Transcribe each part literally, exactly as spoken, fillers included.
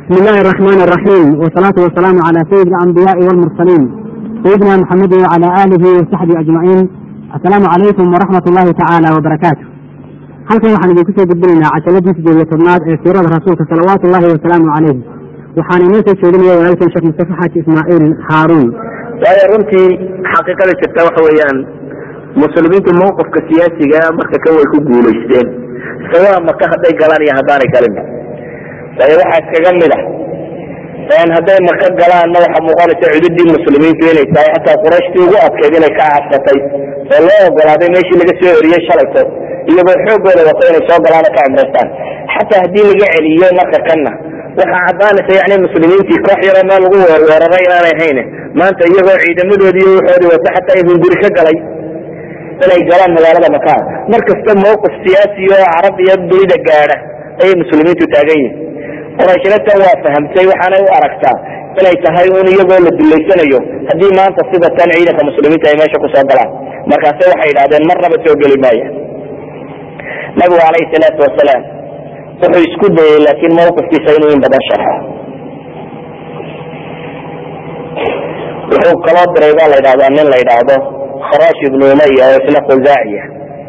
بسم الله الرحمن الرحيم، والصلاة والسلام على سيد الأنبياء والمرسلين سيدنا محمد وعلى آله وصحبه أجمعين. السلام عليكم ورحمة الله تعالى وبركاته. halkan waxaan idinku soo gudbinaynaa cajalada siddeed iyo tobnaad ee siirada rasuulka salawaatu ullaahi wasalaamu calayhi. waxaan inoo soo jeedinaya walaalkan sheekh mustafa xaaji ismaaciil haaruun. waayo runtii xaqiiqada jirta waxa weeyaan muslimiintu mowqifka siyaasiga marka kan way ku guulaysteen sawaa maka hadday galaan iyo haddaanay galin. waayo waxaa iskaga mid ah n hadday maka galaanna waxaa muuqanaysa cududii muslimiintu inay tahay xataa qurayshtii ugu adkeyd inay ka cabsatay oo loo ogolaaday meeshii laga soo eriyey shalayto iyagoo xoogooda wato inay soo galaano ka cimraystaan. xataa haddii laga celiyo marka kanna waxaa caddaanaysa yani muslimiintii koox yaroo meel lagu weerweeraray inaanay hayn maanta iyagoo ciidamadoodii iyo waxoodii wato xataa hunguri ka galay inay galaan magaalada maka. mar kasta mawqif siyaasi oo carab iyo dunida gaadha ayay muslimiintu taagan yihin. qurayshna tan waa fahamtay, waxaanay u aragtaa inay tahay un iyagoo la dullaysanayo haddii maanta sida tan ciidanka muslimiinta ay meesha kusoo galaan. markaase waxay yidhahdeen marnaba soo geli maaya. nabigu calayhi salaatu wasalaam wuxuu isku dayay laakiin mawqifkiisa inuu in badan sharxo. wuxuu kaloo diray baa la yidhahdaa nin la yidhaahdo kharash ibnu umaya oo isla khuzaaciya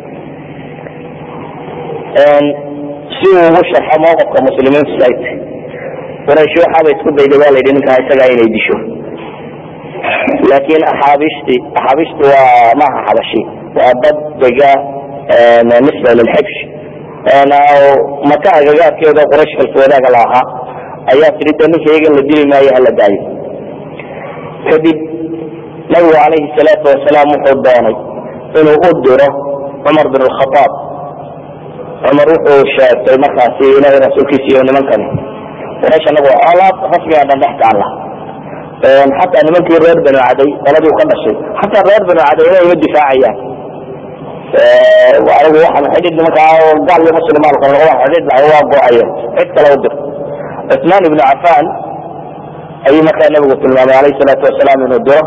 si uu ugu sharxo mawqifka muslimiintu sayt. quraysh waxaaba isku dayday baa la yidhi ninkaa isagaa inay disho, laakiin axaabishti axaabishtu waa maaha xabashi, waa dad dega nisba lilxibsh maka agagaarkeeda quraysh kalsoodaga la ahaa ayaa tidhi de ninka iyagan la dili maayo hala daayo. kadib nabigu calayhi salaatu wasalaam wuxuu doonay inuu u diro cumar bin alkhataab. cumar wuxuu sheegtay markaasi ilaahay rasuulkiisa iyo nimankani quraysh anagu alaab rasmiga dhan dhex taalla, xataa nimankii reer banu caday qoladii ka dhashay xataa reer banu caday inay ima difaacayaan. anigu waxaan xidhiid nimankaa gaal iyo muslim maalkan waa xidhiid lahay waa go-ayeen cid kale u dir. cusmaan ibnu cafaan ayuu markaa nabigu tilmaamay calayhi salaatu wasalaam inuu diro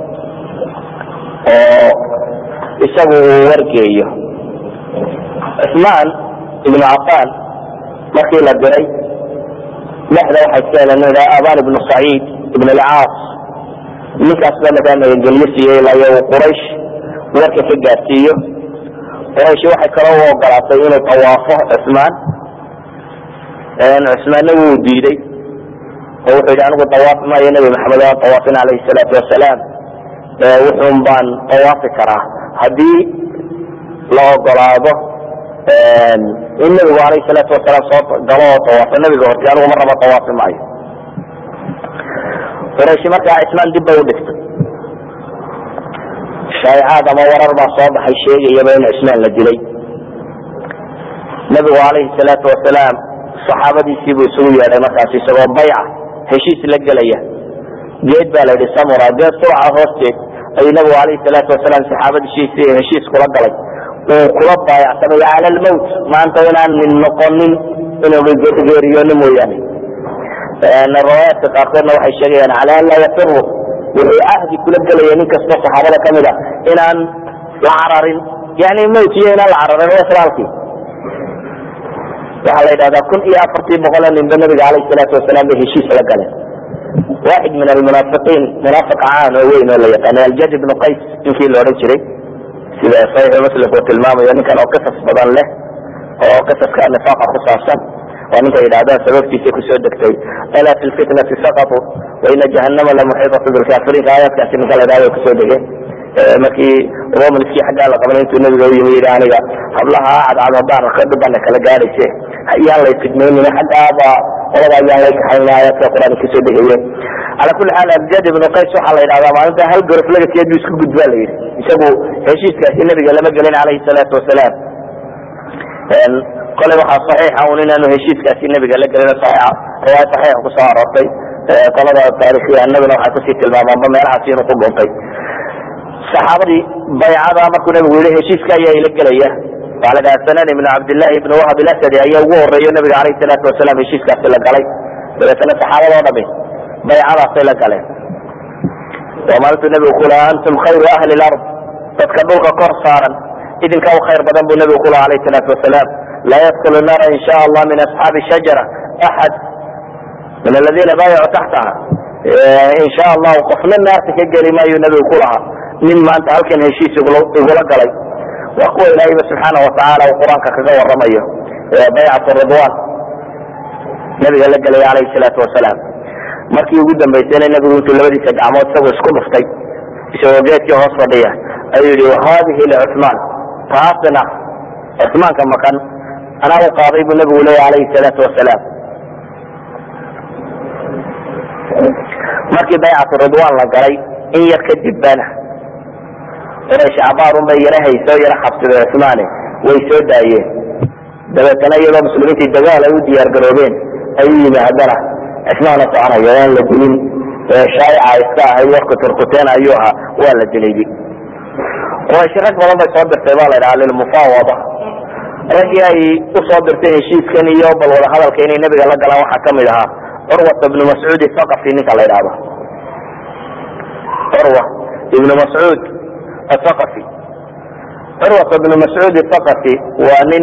oo isagu uu wargeeyo. cusmaan ibnu cafaan markii la diray dhexda waxay iska heleen abaan ibnu saciid ibn alcaas. ninkaas baa markaa magangelyo siiyey ilaa uu quraysh warka ka gaarsiiyo. quraysh waxay kaloo u ogolaatay inuu tawaafo cusmaan. cusmaanna wuu diiday oo wuxuu yidhi anigu tawaafi maayo nabi maxamed aan tawaafin calayhi salaatu wasalaam, wuxuun baan tawaafi karaa haddii la ogolaado in nabigu alayhi salaatu wasalaam soo galo oo tawaafo nabiga horti anigu marnaba tawaafi maayo. quraysh markaa cusmaan dib bay u dhigtay. shaayacaad ama warar baa soo baxay sheegayaba in cusmaan la dilay. nabigu calayhi salaatu wasalaam saxaabadiisii buu isugu yeedhay markaas isagoo bayca heshiis la gelaya. geed baa la yidhi samura, geed surca hoosteed ayuu nabigu calayhi salaatu wasalaam saxaabadiisii heshiis kula galay. uu kula baayacsamay cala almowt, maanta inaan min noqonin inuu geeriyoonin mooyaane. riwaayaadka qaarkoodna waxay sheegayaan cala an laa yafiru, wuxuu ahdi kula gelaya nin kastoo saxaabada kamid a inaan la cararin, yani mowtiyo inaan la cararin waslaalkii. waxaa la yidhahdaa kun iyo afartii boqol ninba nabiga calayhi salaatu wasalaam bay heshiis la galeen. waaxid min almunaafiqiin, munaafiq caan oo weyn oo la yaqaanay aljad ibnu qays ninkii la odhan jiray, sida saxiixu muslimku tilmaamayo ninkan oo qisas badan leh oo qisaska nifaaqa ku saabsan, waa ninka yidhahdaan sababtiisa kusoo degtay alaa fi lfitnati saqatu waina jahannama lamuxiitatu bilkaafiriin. aayaadkaasi ninka la yidhahdo kusoo degay markii romanskii xaggaa la qabanay intuu nabiga u yimi yidhi aniga hablaha cadcad haddaan arko dhibana kala gaadhayse ayaan lay fidmaynin xaggaaba qolada ayaan lay kaxayn. aayaadka qur-aanka kusoo degayeen. calaa kulli xaal abjad ibnu qays waxaa la yidhahdaa maalinta hal gorof lagakeed buu isku gudbaa la yidhi. isagu heshiiskaasi nabiga lama gelin calayhi salaatu wasalaam. kole waxaa saxiixa un inaanu heshiiskaasi nabiga la gelin saxiixa riwaaya saxiixa kusoo aroortay. qolada taarikhyahanaduna waxay kusii tilmaamaanba meelahaasi inuu ku dhuntay. saxaabadii baycada markuu nabigu yidhi heshiiska ayaa ila gelaya, waxaa la dhaha sanan ibnu cabdillahi ibnu wahab ilasadi ayaa ugu horeeyo nabiga calayhi salaatu wasalaam heshiiskaasi la galay. dabeetana saxaabadoo dhami baycadaasay la galeen. waa maalintuu nabigu ku lahaa antum khayru ahli lard, dadka dhulka kor saaran idinka u khayr badan buu nabigu ku lahaa calayhi salaatu wasalaam. laa yadkulu naara in sha allah min asxaabi shajara axad min aladiina baayacu taxtaha in sha allahu qofna naarta ka geli maayo nabigu ku lahaa nin maanta halkan heshiis igula galay waa kuwa ilaahayba subxaana watacaala uu qur-aanka kaga waramayo baycat ridwan nabiga la gelay alayhi salaatu wasalaam. markii ugu dambaysayna nabigu intuu labadiisa gacmood isagoo isku dhuftay isagoo geedkii hoos fadhiya ayuu yihi wahadihi licuثmaan, taasina cuثmaanka makan anaa u qaaday buu nabigu leeyahy alayhi salaatu wasalaam. markii baycatu ridwan la galay in yar kadib bana quraysh cabaarun bay yara hayso yara xabsiday cuثmaane way soo daayeen. dabeetana iyadoo muslimiintii dagaal ay u diyaar garoobeen ayuu yimi haddana cuثmaan la soconayo waan la dilin, shaayica iska ahay warku turkuteen ayuu ahaa waa la dilay. quraysh rag badan bay soo dirtay baa la ydhaha lilmufaawada, raggii ay usoo dirtay heshiiskan iyo bal wada hadalka inay nabiga la galaan waxaa kamid ahaa curwat ibnu mascuud athaqafi ninka la ydhahdo. curwa ibnu mascuud athaqafi curwat ibnu mascuud athaqafi waa nin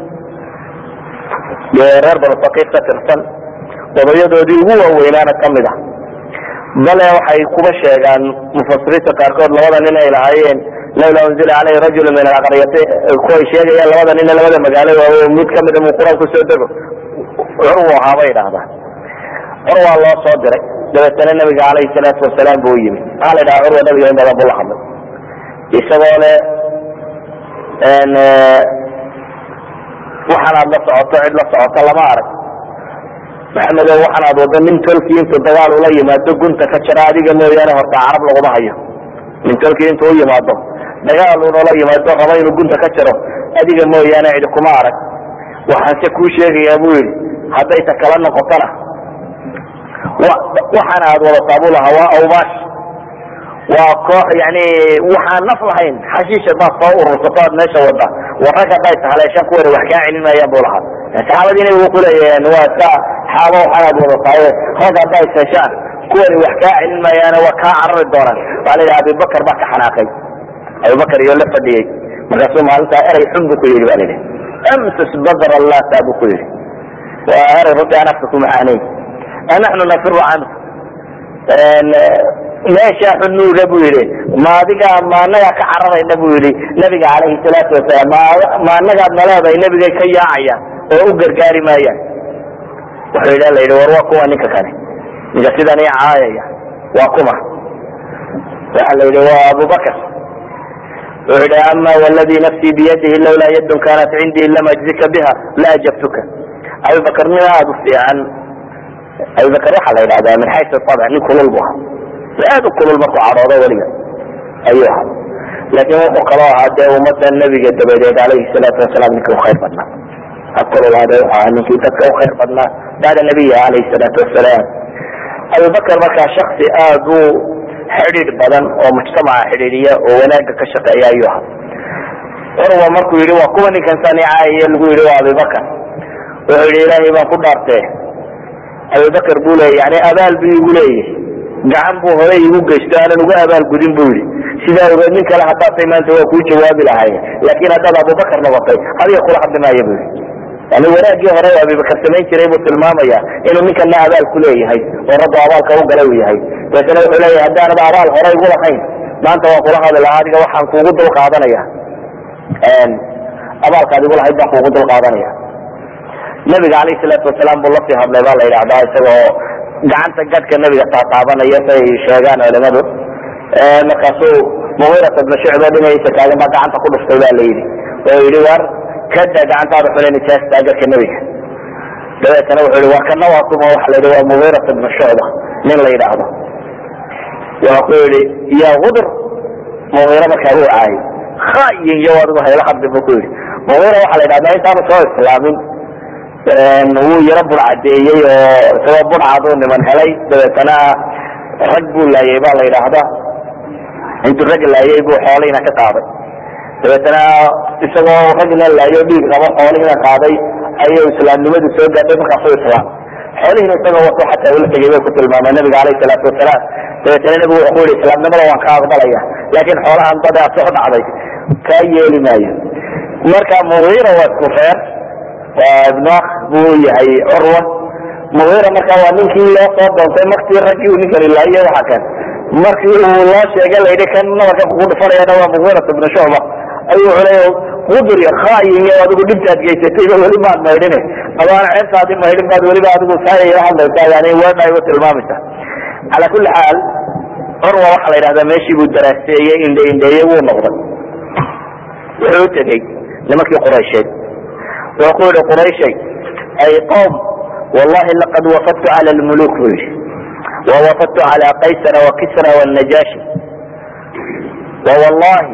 reer banu saqiif ka tirsan odayadoodii ugu waaweynaana kamid ah. bale waxay kuba sheegaan mufasiriinta qaarkood labada nin ay lahaayeen lawla unzila caleyhi rajulu min alaqryati, kuway sheegayaan labada nin labada magaalo waaweyn mid kamida mu qur-aan kusoo dego curwa ahaa bay idhahdaan. curwaa loo soo diray dabeetana nabiga alayhi salaatu wasalaam buu yimi. maxaa la ydhaha curwa nabiga in badan buu la hadlay isagoo le waxaan aad la socoto cid la socoto lama arag maxamedo, waxaan aad wado nin tolkii intuu dagaal ula yimaado gunta ka jira adiga mooyaane horta carab laguma hayo. nin tolkii intuu u yimaado dagaal unula yimaado raba inuu gunta ka jiro adiga mooyaane cidi kuma arag. waxaanse kuu sheegayaa buu yidhi hadday ta kala noqotona waxaan aad wadataa buu lahaa waa awbaash, waa koox yani waxaan naf lahayn xashiisha baad soo urursato aad meesha wada war rag hadday tahaleeshaan kuwana wax kaa celin maayaan buu lahaa. saxaabadii nabigu kuleeyahen waa sa xaaba waxaan aad wadataaye rag hadday heshaan kuwani wax kaa celin maayaane waa kaa carari doonaan. waa la yidhi abubakar baa ka xanaaqay, abubakar iyo la fadhiyey markaasuu maalintaa erey xun buu ku yidhi ba la yidhi amsas badra lata buu ku yidhi waa erey runtii aan afka ku macaanayn. naxnu nafiru canhu meesha xunuuga buu yidhi ma adiga ma anagaa ka cararayna buu yidhi nabiga calayhi salaatu wasalaam, ma anagaad naleedahay nabigay ka yaacayaan oo u gargaari maayaan. wuxuu yidhi la yidhi war waa kuwa ninka kane ninka sidan i caayaya waa kuma? waxa la yidhi waa abubakar. wuxuu yidhi ama wladii nafsii biyadihi lawlaa yadun kanat cindii lam ajzika biha la ajabtuka. abubakar nin aada u fiican, abubakar waxaa la yidhahdaa min xaysu abc nin kulul bu ahaa, aad u kulul markuu cadhoodo weliga ayuu ahaa. laakiin wuxuu kaloo ahaa dee ummada nabiga dabadeed alayhi salaatu wasalaam ninkii u khayr badnaa kululaade wuxuu ahaa ninkii dadka u khayr badnaa bacda nabiya alayhi salaatu wasalaam. abubakar markaa shaksi aad u xidhiidh badan oo mujtamaca xidhiidhiya oo wanaaga ka shaqeeya ayuu ahaa. curwa markuu yidhi waa kuwa ninkan sanicaaya lagu yidhi waa abubakar, wuxuu yidhi ilaahay baan ku dhaartee abubakar buu leeyay yani abaal buu igu leeyahy, gacan buu hore igu geysto aanan uga abaalgudin buu yidhi. sidaa ogeed nin kale haddaatay maanta waa kuu jawaabi lahay, laakiin haddaad abubakar noqotay adiga kula hadli maayo bu yidhi. yani wanaagii hore oo abubakar samayn jiray buu tilmaamaya inuu ninkana abaal ku leeyahay oo rabbu abaalka u gala u yahay. dabeetana wuxuu leeyahay haddaanaba abaal hore igu lahayn maanta waan kula hadli lahaa, adiga waxaan kuugu dul qaadanaya abaalkaad igu lahayd baan kuugu dul qaadanaya. nabiga alayhi salaatu wasalaam buu lasii hadlay baa la yidhahdaa isagoo gacanta gadhka nabiga taataabanaya say sheegaan culimadu. markaasuu mugirat ibnu shucba dhinaciisa taagan baa gacanta ku dhuftay ba la yidhi oo yidhi war kada gacantaada xule nijaasta gadhka nabiga. dabeetana wuxuu yihi war kana waa kuma waxa la yidhi waa mugirat ibnu shucba nin la yidhaahdo. waa ku yidhi yaa gudur mugira markaa uu caayay khayin iyo adigu hayla hadli buu ku yidhi. mugira waxaa la yidhahdaa intaanu soo islaamin wuu yaro bur cadeeyey oo isagoo burcaduu niman helay dabeetana rag buu laayay baa la yidhaahdaa. intuu rag laayay buu xoolihiina ka qaaday, dabeetana isagoo ragna laayo dhiig qabo xoolihiina qaaday ayuu islaamnimadu soo gaadhay markaasuu islaam. xoolihiina isagoo wato xataa ula tegay bay ku tilmaamay nabiga alayhi salaatu wasalaam. dabeetana nabigu wuxuu yihi islaamnimada waan ka aqbalaya laakiin xoolahan dadaa soo dhacday kaa yeeli maayo. marka mugiira waa isku reer waa ibnu akh buu yahay curwa. mugiira markaa waa ninkii loo soo doontay maktii raggii uu ninkani laayo waxa kan markii uu loo sheegay la yidhi kan nabarka kugu dhufanayana waa mugiirat ibnu shucba ayuu wuxuu qudur iyo khaayin iyo adigu dhibtaad geysatay weli maad maydhine abaana ceebtaadi maydhin baad weliba adigu saayaya hadlaysaa yani weedha igu tilmaamaysa calaa kulli xaal curwa waxaa la yidhahdaa meeshii buu daraaseeyey indhe indheeye wuu noqday wuxuu u tegey nimankii quraysheed wuxuu ku yihi qurayshay ay qowm wallahi laqad wafadtu cala lmuluk buu yihi wawafadtu cala qaysara wakisra wاnajaashi wawallahi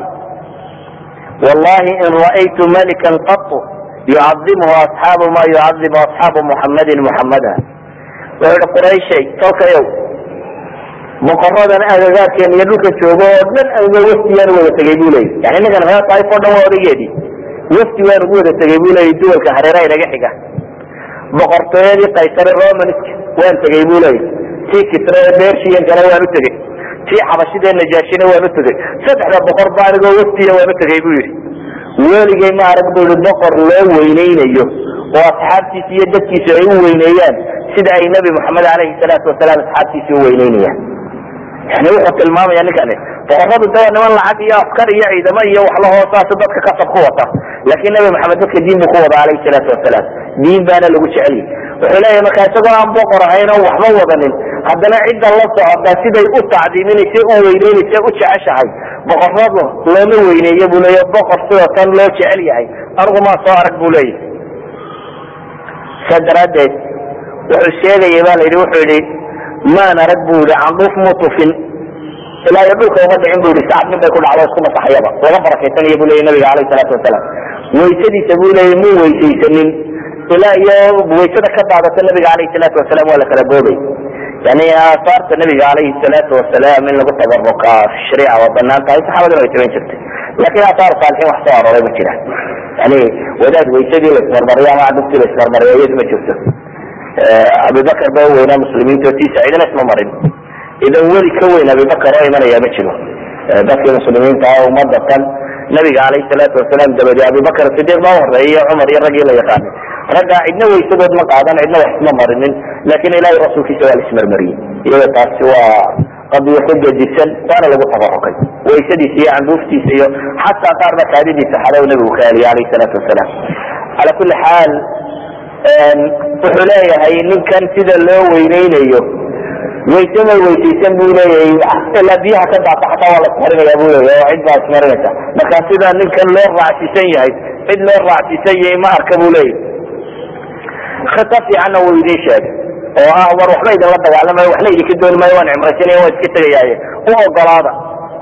wallahi in ra'aytu malikan qatu yucadimuhu asxaabu ma yucadimu asxaabu muxamadin muxamada wuxuu yihi qurayshay tolkayow boqoradan agagaarkeena iyo dhulka joogo oo dhan anga wafdiyaan wada tegay bu leeyay yani ninkan reer taif o dhan waa odageedii wafdi waan ugu wada tegay bu leeyay duwalka hareeraha inaga xiga boqortooyadii kaysare romansk waan tegay bu leeyay tii kisre bershiyan kale waan u tegey tii xabashidee najaashina waan u tegey saddexda boqor ba anigoo wafdiya waan u tegay bu yidhi weligay ma arag bu i boqor loo weyneynayo oo asxaabtiisa iyo dadkiisu ay u weyneeyaan sida ay nabi moxamed alayhi salaatu wasalaam asxaabtiisa u weyneynayaan yani wuxuu tilmaamaya ninkani boqoradu de waa niman lacag iyo askar iyo ciidamo iyo wax la hoosaaso dadka kasab ku wata laakin nabi maxamed dadka diin buu ku wada alayhi salaatu wasalaam diin baana lagu jecelyay wuxuu leeyahay marka isagoo aan boqor ahayn oo waxba wadanin haddana cidda la socota siday u tacdiiminaysa u weyneynaysa u jeceshahay boqoradu looma weyneeyo buu leeya boqor sidoo tan loo jecel yahay anigu maa soo arag buu leeyahy saa daraadeed wuxuu sheegaya ba la yidhi wuxuu yihi maan arag bu yihi candhuuf muu tufin ilaa iyo dhulka uma dhicin bu yihi sacad nin bay ku dhacdo isku masaxayaba laga barakaysanaya bu leya nabiga alayh salaatu wasalaam waysadiisa bu leeya muu weysaysanin ilaa iyo waysada ka daadata nabiga alayh salaatu wasalaam waa la kala boobay yani aasaarta nabiga alayhi salaatu wasalaam in lagu tabaruka shariica waa banaan tahay saxaabaduna way taban jirtay lakin aasaar saalixiin wax soo arooray ma jira yani wadaad waysadii laismarmariyo ama candhuftii laismarmariyo iyadu ma jirto abibakar ba weynaa muslimiinta tiisa cidina isma marin idan weli ka weyn abibakar oo imanaya ma jiro dadkii muslimiinta ah umada tan nabiga alayhi salaatu wasalaam dabadi abibakar sidiiq baa horeeyay cumar iyo raggii la yaqaanay raggaa cidna waysadood ma qaadan cidna wax isma marinin lakin ilahay rasuulkiisa waa la ismarmariyey iyada taasi waa qadiyo xujadisan waana lagu tabarukay waysadiisa iyo canduuftiisa iyo xataa qaarna kaadidiisa xadow nabigu ka eliya alayhi salaatu wasalaam cala kuli xaal wuxuu leeyahay ninkan sida loo weyneynayo wayse may weysaysan bu leeyahay ilaa biyaha ka daata xataa waa la ismarinaya bu leeyahy oo cid baa ismarinaysa marka sida ninkan loo raacsiisan yahay cid loo raacsiisan yahay ma arka bu leeyahy khita fiicanna wuu idin sheegay oo ah war waxba idinla dagaalamayo waxna idinka dooni maayo waan cimraysanaya waan iska tegayaaye u ogolaada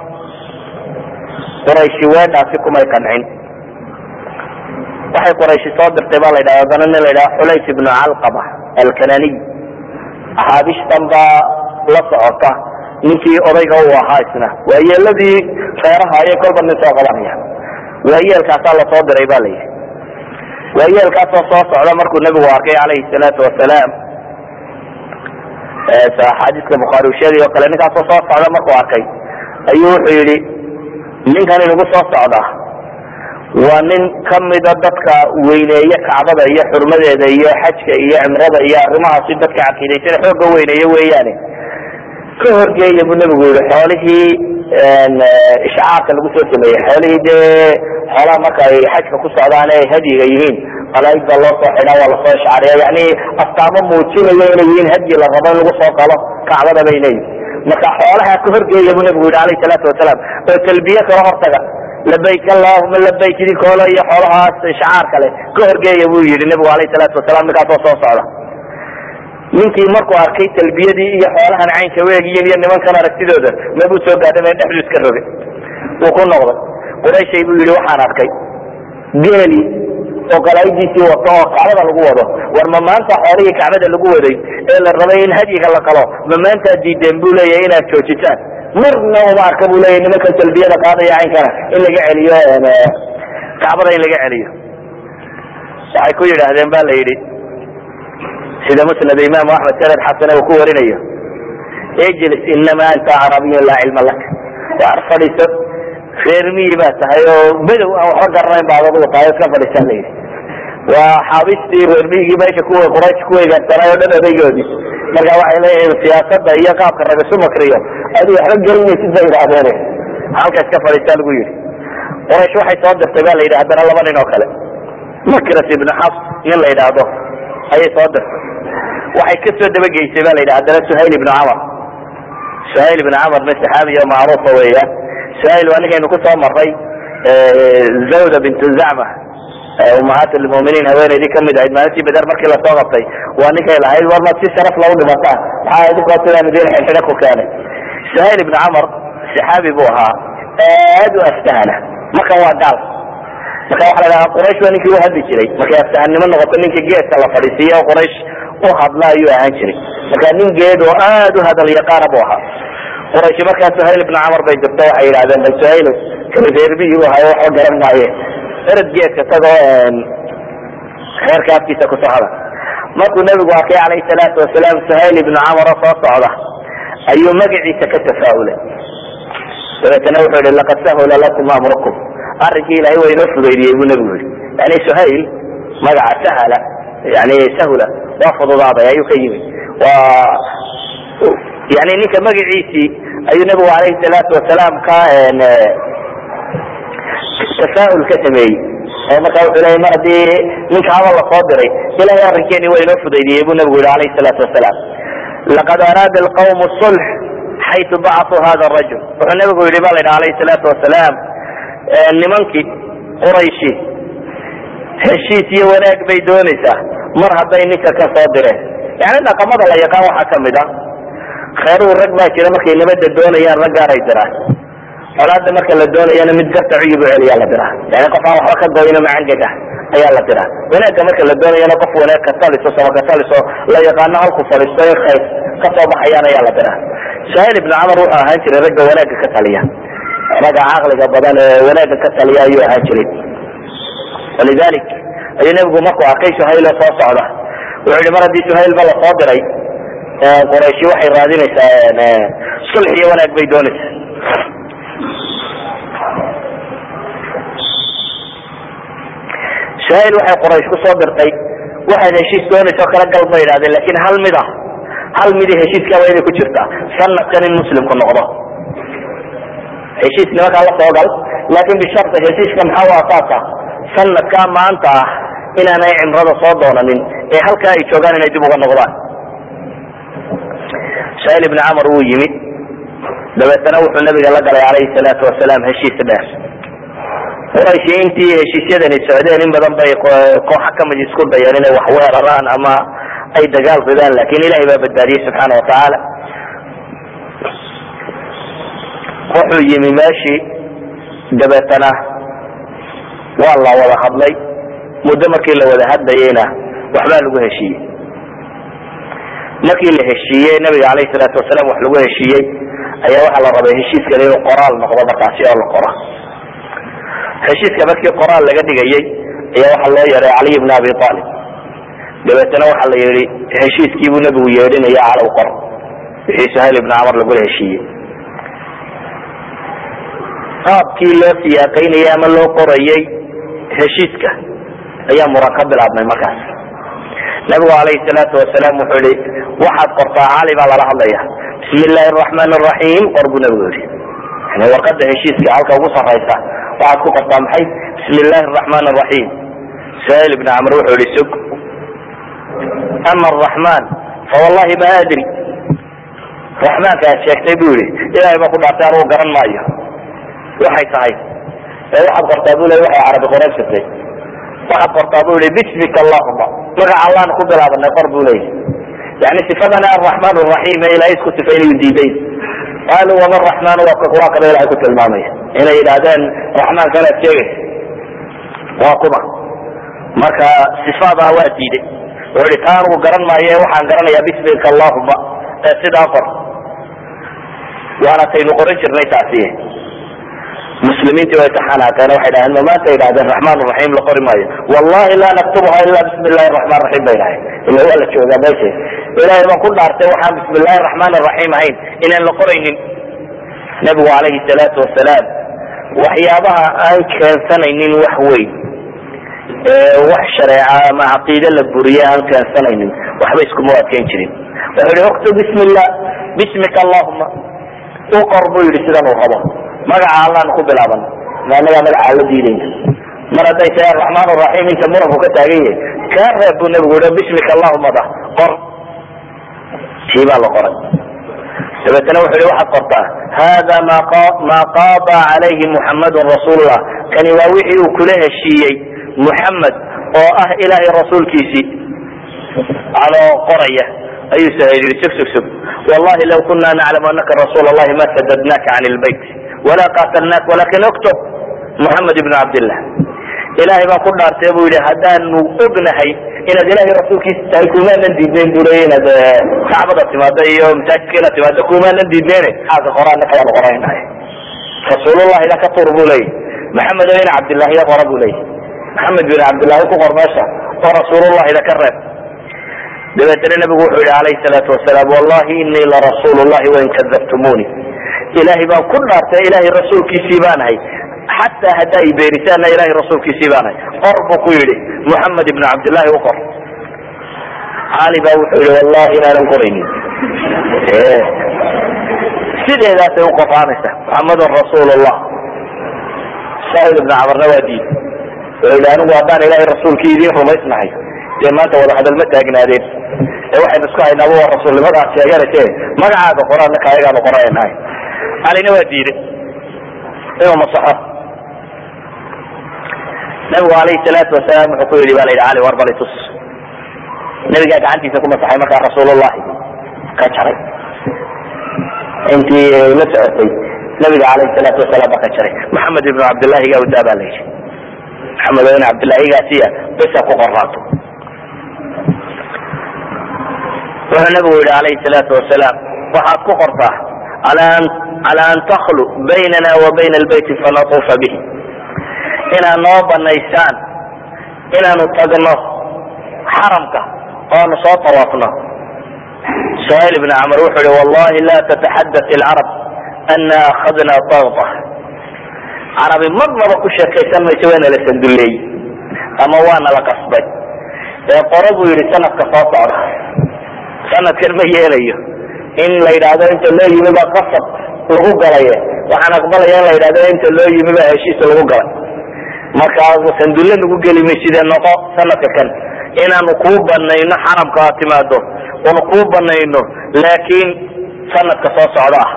qurayshi weedhaasi kumay qancin waxay qurayshi soo dirtay baa la ydhaha adana nin la ydhaha xulays ibnu calqaba alkananiy axaabishtan baa la socota ninkii odayga u ahaa isna waayeeladii reeraha ayay kolba nin soo qabanaya waayeelkaasaa lasoo diray ba la yidhi waayeelkaasoo soo socda markuu nabigu arkay calayhi salaatu wasalaam axaadiiska bukhaari uu sheegay o kale ninkaasoo soo socda markuu arkay ayuu wuxuu yihi ninkan inagu soo socda waa nin kamida dadka weyneeye kacbada iyo xurmadeeda iyo xajka iyo cimrada iyo arrimahaasi dadka caqiidaysan xooga weyneeye weeyaane ka horgeeya buu nabigu yihi xoolihii ishcaarka lagu soo sameeyey xoolihii dee xoolaha marka ay xajka ku socdaan ay hadyiga yihiin qalaaid baa loo soo xidhaa waa lasoo ishcaariya yani astaamo muujinaya inay yihiin hadyi la rabo in lagu soo qalo kacbada bay leeyihin marka xoolaha ka horgeeya buu nabigu yihi alayhi salaatu wasalaam oo talbiye kala hortaga labayk allahuma labayk idinkoola iyo xoolahaas shacaar kale ka horgeeya buu yihi nabigu alayhi salaatu wasalaam ninkaasoo soo socda ninkii markuu arkay talbiyadii iyo xoolahan caynka weegiyin iyo nimankan aragtidooda mabuu soo gaadhamay dhexdu iska roge wuu ku noqday qurayshay buu yihi waxaan arkay geeli oo qalaa'idiisii wato oo kacbada lagu wado war ma maanta xoolihii kacbada lagu waday ee la rabay in hadyiga la qalo ma maantaad diideen buu leeyahay inaad joojitaan marna uma arka bu leeyahy nimankan talbiyada qaadaya caynkana in laga celiyo kacbada in laga celiyo waxay ku yidhaahdeen ba la yidhi sida musnad imam axmed sanad xasana uu ku warinayo ijlis inama anta carabiyun laa cilma lak waar fadhiiso reer miyi baa tahay oo bedow aan waxba garanayn baad adigu tahay iska fadhiisan la yidhi وحابستي ورميجي ماشي كوي قريش كوي قلتنا يودنا بيجودي مرقا واحد ليه سياسة إيا قاب كرقا سو مكريو أدو يحرق جريني سيدة إلى halka iska fariistaan ugu yiri quraysh waxay soo dirtay baa la yidhi haddana laba nin oo kale makras ibn xafs nin la yidhaahdo ayay soo dirtay waxay ka soo dabageysay baa la yidhi haddana suhayl ibn camar suhayl ibn camar na saxaabiyo macruufa weeyaan suhayl waa ninkaynu ku soo maray zawda bint zacma ummahaat lmuminiin haweenaydii kamid ahayd maalintii beder markii lasoo qabtay waa ninkay lahayd warmaad si sharaf lagu dhimataan maxaa idinko sidaan idin xilxidho ku keenay suhayl ibn camar saxaabi buu ahaa aad u aftahana marka waa gaal marka waxa la dhahaa quraysh waa ninkii u hadli jiray markay aftahanimo noqoto ninka geedka la fadhiisiiyo oo quraysh u hadla ayuu ahaan jiray marka nin geed oo aad u hadal yaqaana buu ahaa quraysh markaa suhayl ibn camar bay dirto waxay yidhahdeen bal suhayl kala reerbihi u ahayo waxba garan maaye erad geedka tagoo kheerka afkiisa kusoo hada markuu nabigu arkay calayhi salaatu wasalaam suhayl ibn camar oo soo socda ayuu magaciisa ka tafaa'ulay dabeetana wuxuu yihi laqad sahula lakum amrukum arrinkii ilahay waa inoo fudaydiyey buu nabigu yihi yani suhayl magaca sahala yani sahula waa fududaaday ayuu ka yimi waa yani ninka magaciisii ayuu nabigu calayhi salaatu wasalaam ka tafaa'ul ka sameeyey oo markaa wuxuu leeyay mar haddii ninka hadal la soo diray ilahay arrinkeeni waa inoo fudaydiyey buu nabigu yihi calayhi salaatu wasalaam laqad araada alqawmu sulx حيث بعثوا هذا الرجل وحنا بقول لي عليه الصلاة والسلام nimankii qurayshi heshiis iyo wanaag bay doonaysaa mar hadday ninka ka soo direen yani dhaqamada la yaqaan waxaa kamid ah khayruhu rag baa jira markay nabadda doonayaan raggaan ay diraan colaada marka la doonayana mid garta cuyub celiyaa la diraa yani qof aan waxba ka goyno macangaga ayaa la diraa wanaagga marka la doonayana qof wanaag ka taliso sama ka taliso la yaqaano halku fadhiisto in khayr ka soo baxayaan ayaa la diraa suhayl ibn camar wuxuu ahaan jiray ragga wanaagga ka taliya ragga caqliga badan ee wanaagga ka taliya ayuu ahaan jiray walidalik ayuu nabigu markuu arkay suhayl oo soo socda wuxuu yihi mar haddii suhayl ba la soo diray qurayshi waxay raadinaysaa sulx iyo wanaag bay doonaysaa suhayl waxay quraysh ku soo dirtay waxaad heshiis doonaysa oo kala gal ba yidhahdeen lakin hal mid ah hal midi heshiiska waa inay ku jirtaa sanadkan in muslimku noqdo heshiis nimankaa la soo gal laakin bisharta heshiiska maxaa u asaasa sanadkaa maanta ah inaanay cimrada soo doonanin ee halkaa ay joogaan inay dib uga noqdaan suhayl ibn camar wuu yimid dabeetana wuxuu nabiga la galay calayhi salaatu wasalaam heshiis dheer qurayshi intii heshiisyadani socdeen in badan bay kooxa kamid isku dayeen inay wax weeraraan ama ay dagaal ridaan lakin ilahay baa badbaadiyey subxaana watacaala wuxuu yimi meeshii dabeetana waa la wada hadlay muddo markii la wada hadlayeyna waxbaa lagu heshiiyey markii la heshiiyey nabiga calayhi salaatu wasalaam wax lagu heshiiyey ayaa waxaa la rabay heshiiskani inuu qoraal noqdo markaasi oo la qoro heshiiska markii qoraal laga dhigayey ayaa waxaa loo yeeray caliy bn abi aalib dabeetana waxaa la yihi heshiiskii buu nabigu yeedhinaya calow qor wixii suhayl ibn camar lagula heshiiyey qaabkii loo siyaaqaynayay ama loo qorayey heshiiska ayaa muran ka bilaabmay markaas nabigu calayhi salaatu wasalaam wuxuu yihi waxaad qortaa cali baa lala hadlaya bismi illaahi araxmaan araxiim qor buu nabigu yihi yani warqada heshiiska halka ugu saraysa waxaad ku qortaa maxay bismi illaahi araxmaan araxiim suhayl ibn camr wuxuu yihi sug ama araxmaan fawallahi ma adri raxmaanka aad sheegtay buu yihi ilahay baa ku dhaartay anugu garan maayo waxay tahay ee waxaad qortaa bu ley waxay carabi qoraysatay waxaad qortaa bu yihi bismika allahuma magaca allahna ku bilaabanay qor bu leeyahy yani sifadana araxmaan araxiim ee ilahay isku sifaynayu diiday qaalu wama raxmaan waa qur-aankaba ilahay ku tilmaamaya inay yidhaahdeen raxmaankana ad sheegaysa waa kuma marka sifadaa waa diiday wuxuu yihi taa anugu garan maayo waxaan garanayaa bismika allahuma ee sidaa qor waana taynu qoran jirnay taasi muslimiintii way ka xanaaqeen waxay dhaheen ma maanta yidhahdeen raxmaan raxiim la qori maayo wallahi laa naktubuha ila bismi illahi raxmaan raxiim bay dhahay ila waa la joogaa meesha ilaahay baan ku dhaartay waxaan bismi illahi raxmaan raxiim ahayn inaan la qoraynin nabigu calayhi salaatu wasalaam waxyaabaha aan keensanaynin wax weyn wax shareeca ama caqiide la buriye aan keensanaynin waxba iskuma adkeyn jirin. wuxuu yihi uktub bismi illah bismika allahuma u qor buu yihi sidan uu rabo magaca allaan ku bilaaban maanaga magaca la diidayna mar hadday tahay araxmaan araxiim inta muranku ka taagan yahay kaa reeb buu nabigu yihi bismika allahuma da qor sii baa la qoray. dabeetana wuxuu yihi waxaad qortaa hada ma qaada calayhi muxamadun rasuulullah kani waa wixii uu kula heshiiyey muxamed oo ah ilaahay rasuulkiisii anoo qoraya ayuu sahayl yihi sug sug sug wallahi law kuna naclamu anaka rasuul allahi ma sadadnaka can lbayt wala qatalnak walakin uktub muxamed ibn cabdillah ilahay baan ku dhaartay buu yihi haddaanu ognahay inaad ilahay rasuulkiisa tahay kumaanan diidnayn buu leeya inaad kacbada timaado iyo masaajidka inaad timaado kumaanan diidnayn xaaka qoraana kalaan qoraynahay rasuulullahi la ka tur buu leeyahy maxamed bin cabdillahi ya qora buu leeyahy maxamed bin cabdillahi ku qor meesha oo rasuulullahi da ka reeb. dabeetana nabigu wuxuu yihi alayhi salaatu wasalaam wallahi inii larasuulullahi wain kadabtumuni ilahay baan ku dhaartay ilahay rasuulkiisii baan ahay xataa haddaa i beeritaana ilahay rasuulkiisii baan ahay qor buu ku yihi muxamed ibn cabdillahi u qor. cali baa wuxuu yihi wallahi inaanan qoraynin sideedaasay u qoraanaysa muxamedun rasuulullah. sahil ibn camarna waa diid wuxuu yihi anigu haddaan ilahay rasuulkii idiin rumaysnahay dee maanta wada hadal ma taagnaadeen ee waxaynu isku haynaaba waa rasuulnimadaad sheeganayse magacaaga qoraana kaayagaanu qoraynahay. calina waa diiday inuu masaxo. nabigu alayhi salaatu wasalaam wuxuu ku yihi ba la yidhi cali war bali tus nabigaa gacantiisa ku masaxay markaa rasuulullahi ka jaray intii la socotay nabiga alayhi salaatu wasalaam baa ka jaray maxamed ibnu cabdillahi gaa udaa baa la yidhi maxamed ibn cabdillahigaasiya besa ku qoraato. wuxuu nabigu yihi alayhi salaatu wasalaam waxaad ku qortaa ala an taklu baynana wa bayna albayti fanatuufa bih inaad noo banaysaan inaanu tagno xaramka oanu soo tawaafno. suhayl ibn camr wuxuu yihi wallahi la tataxadath ilcarab ana akhadna dagta carabi marnaba ku sheekaysan mayso waana la sanduleeyey ama waana la qasbay ee qoro buu yihi sanadka soo socda sanadkan ma yeelayo in la yidhaahdo inta loo yimi baa qasab lagu galaye waxaan aqbalaya in la yidhahdo inta loo yimi baa heshiis lagu galay markaa sandulle nagu geli may sidee noqo sanadka kan inaanu kuu banayno xaramka aad timaado una kuu banayno laakiin sanadka soo socda ah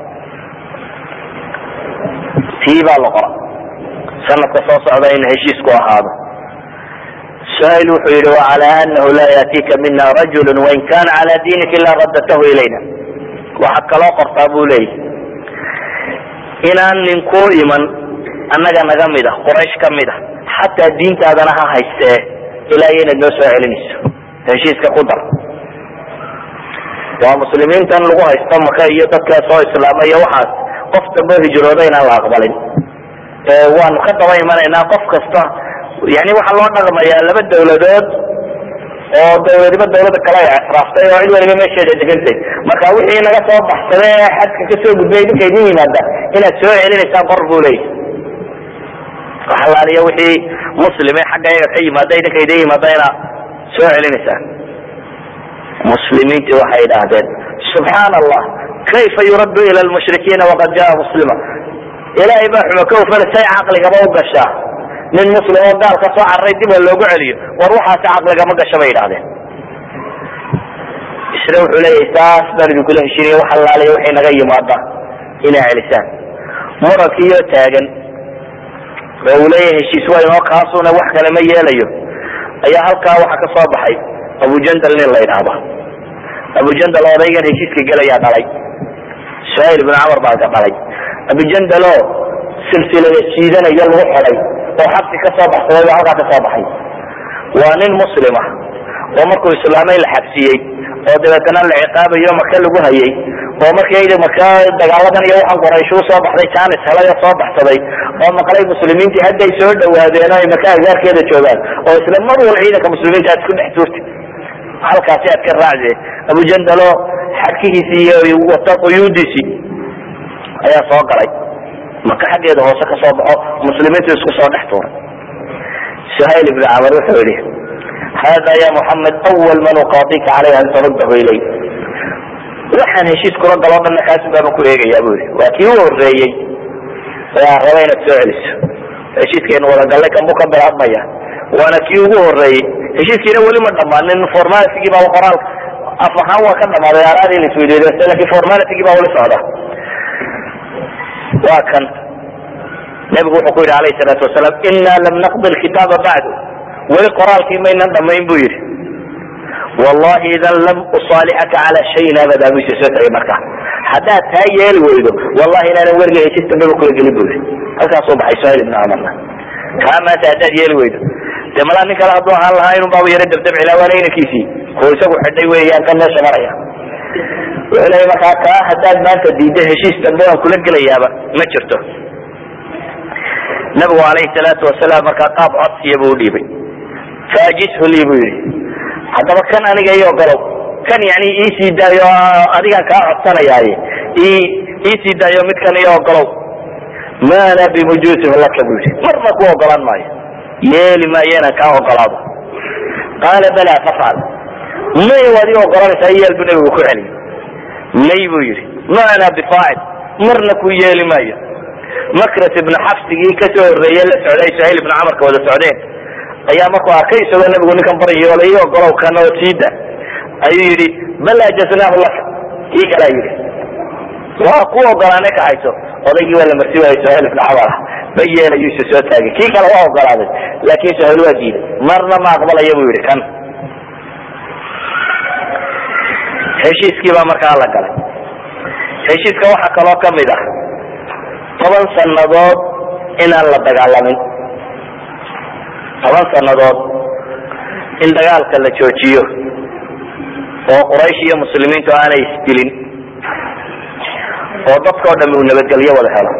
tii baa la qora sanadka soo socda in heshiisku ahaado. suhayl wuxuu yihi wacala anahu laa yaatiika mina rajulu wain kana cala diinika ilaa radatahu ilayna waxaad kaloo qortaa buu leeyahy inaan nin kuu iman annaga naga mid ah quraysh ka mid ah xataa diintaadana ha haystee ilaa iyo inaad noo soo celinayso heshiiska ku dar. waa muslimiintan lagu haysto maka iyo dadka soo islaamay iyo waxaas qof dambe hijrooda inaan la aqbalin waanu ka daba imanaynaa qof kasta yani waxaa loo dhaqmayaa laba dawladood oo dawladiba dawlada kale ay ictiraaftay oo cid waliba meesheeda degantay marka wixii naga soo baxsaday ee xadka kasoo gudbay idinka idin yimaada inaad soo celinaysaan qor buu leeyahy waxalaaliya wixii muslim ee xagga iyaga ka yimaada idinka idin yimaada inaad soo celinaysaan. muslimiintii waxay idhaahdeen subxaana allah kayfa yuraddu ila lmushrikiina waqad jaa muslima ilaahay baa xuma ka ufana say caqligaba u gashaa nin muslim oo gaal ka soo cararay dib loogu celiyo war waxaasi caqligama gasha bay idhahdeen. isna wuxuu leeyahay saas baan idinkula heshinaya wax allaaliya waxay naga yimaada inay celisaan. murankiiyo taagan oo uu leeyahay heshiis waa inoo kaasuna wax kale ma yeelayo ayaa halkaa waxa ka soo baxay abujandal nin la idhaahdo. abujandal odaygan heshiiska gelayaa dhalay suhayl ibn camr baa ka dhalay. abujandalo silsilada jiidanaya lagu xidhay oo xabsi ka soo baxsaday baa halkaa ka soo baxay. waa nin muslim ah oo markuu islaamay la xabsiyey oo dabeetana la ciqaabayo maka lagu hayay oo markii maka dagaaladan iyo waxaan qoraysh u soo baxday jaanis helay oo soo baxsaday oo maqlay muslimiintii hadday soo dhawaadeen oo ay maka agaarkeeda joogaan oo isla mar wal ciidanka muslimiinta aad isku dhex tuurti halkaasi aad ka raacde. abujandalo xadkihiisii iyo wata quyuudiisii ayaa soo galay maka xaggeeda hoose ka soo baxo muslimiintu isku soo dhex tuuray. سهيل بن عمرو وحوري هذا يا محمد أول من أقاضيك عليه أن ترده إلي waxaan heshiis kula galo dhanna kaas baan ku eegaya buuri waa kii uu horeeyay waa rabayna soo celiso heshiiskeena wada galay kan buu ka bilaabmaya waana kii ugu horeeyay heshiiskiina weli ma dhamaanin formality baa qoraal af ahaan waa ka dhamaaday araadii la isweydiiyay laakiin formality baa wali socda waa kan nabigu wuxuu ku yidhi alayhi salaatu wasalaam inna lam naqdi alkitaba ba'du weli qoraalkii maynan dhamayn buu yidhi والله إذا لم أصالحك على شيء أبدا مش سوتي مركا حتى تايل ويدو والله إن أنا ورجع يشتم بكل قلبي هذا صبح سهيل بن عمرو كما تعتاد يل ويدو تملا منك لا أضوء على هاي نبغى يرد بدمع لا ولا ينكيسي هو يسوي حتى ويا كان ناس مريا ولا يمكن حتى ما أنت ديده شيء تنبه كل قلبي يا ما شرته نبي عليه الصلاة والسلام مركا قاب عطس يبودي بي فأجته لي بيري haddaba kan aniga iyo galow kan yani ii sii daayo adiga ka codsanayay ii ii sii daayo mid kan iyo galow ma la bi mujusi wala kabuli marna ku ogolaan maayo yeeli ma yana ka ogolaado qala bala fafal may wadi ogolanaysa yeel buu nabigu ku celi may buu yiri ma ana bi fa'id marna ku yeeli maayo makrat ibn hafsigi ka soo horeeyay la socday sahil ibn amr ka wada socdeen ayaa markuu arkay isagoo nabigu ninkan barayo la iyo golow kana oo tiida ayuu yiri bala jasnaahu lak kii kala yiri waa ku ogolaanay ka hayso odaygii wala marti way sahil ibn amr bayana yusuf soo taagay kii kala waa ogolaaday laakiin sahil waa diiday marna ma aqbalaya buu yiri kan heshiiskii baa markaa la galay heshiiska waxa kaloo kamid ah toban sanadood inaan la dagaalamin toban sanadood in dagaalka la joojiyo oo Quraysh iyo muslimiintu aanay isdilin oo dadkoo dhan uu nabadgelyo wada helo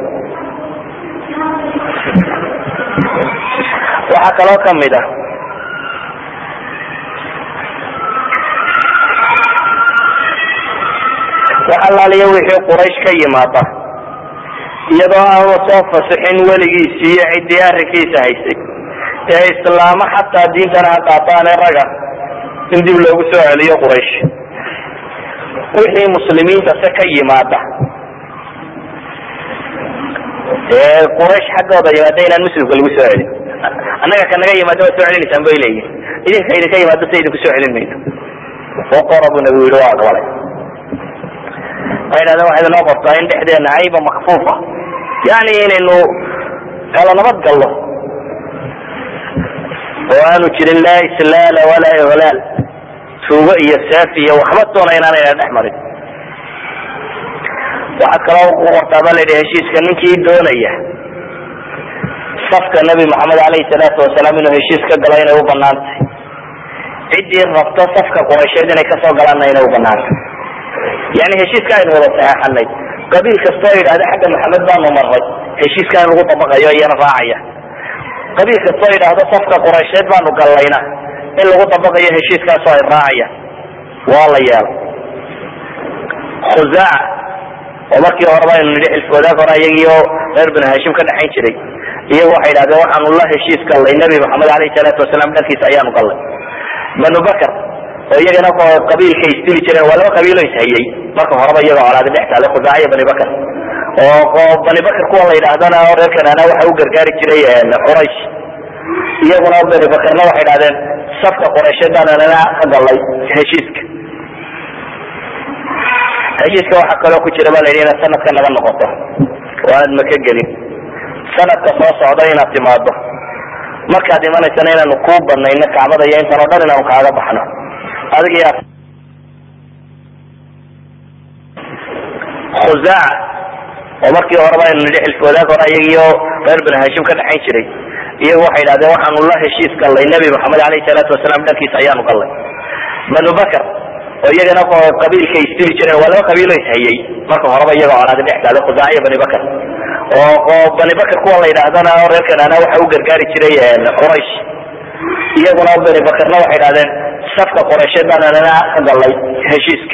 waxa kaloo kamid ah waxa la leeyahay wixii Quraysh ka yimaada iyadoo aan soo fasaxin weligiisii iyo cidii arrinkiisa haysay ee islaama xataa diintana qaataan raga in dib loogu soo celiyo Quraysh wixii muslimiinta ka yimaada ee Quraysh xaggooda yimaada inaan muslimka lagu soo celiyo annaga kan naga yimaada soo celinaysan bay leeyihiin idinka idinka yimaada sayid ku soo celin mayno oo qarabu nabi waa aqbalay ayna waxa noo qabtaa in dhexdeena ayba makfuufa yani inaynu kala nabad gallo وأنا جرين لا إسلال ولا إغلال سوء يسافي وحمدتنا إن أنا نحمر وحكروا قرطبا لدي هشيس كان نكي دونية صفك النبي محمد عليه الصلاة والسلام إنه هشيس كقلين أو بنانت عدي الربطة صفك قريشين كسو قلنا إنه بنانت يعني هشيس كان ولا صحيح لي قبيل كستويد هذا حق محمد بن مرة هشيس كان لغو طبقة يويا رفاعية قبيل كستويد هذا صفك قريشين بن قلينا إن لغو طبقة هشيس كان صاير راعية والله يا خزاع ومركي هربا إنه لحل فوذاك ورأييه غير بن هاشم كان حين شري إيه واحد هذا وحن الله هشيس قال النبي محمد عليه الصلاة والسلام نفسي سأيام قال بنو بكر ويجينا قبيل كيستيلي جري ولا قبيل يسهيي مركو هربا يجوا على ذبحت على خزاعية بني بكر وبني بكر كوا الله يدعنا وركن أنا وحو قرقاري جري قريش يجونا بني بكر واحد هذا صفقة قريش دانا أنا قال الله هشيسك هشيسك وحق له كتير بالعين السنة كنا بنقطة وأنا مكجلي سنة قصاص عضينا اعتماده مركز ديمان سنين نقوب أن إنك عبادة يين تردنا وكعادة بحنا هذا يا خزاع ومركي هربا إنه لحل فوذاك ورأيه غير بن هاشم كان حين شري إيه واحد هذا وحن الله الشيس قال النبي محمد عليه الصلاة والسلام لكي سيان قال بنو بكر ويجينا قبيل كيستيلي جري ولا قبيل يسهيي مركو هربا يجوا على ذبحت على خزاعية بني بكر وبني بكر كوا الله يدعنا وركن أنا وحو قرقاري جري قريش يجونا بني بكر واحد هذا صفقة قريش دانا أنا قال الله هشيسك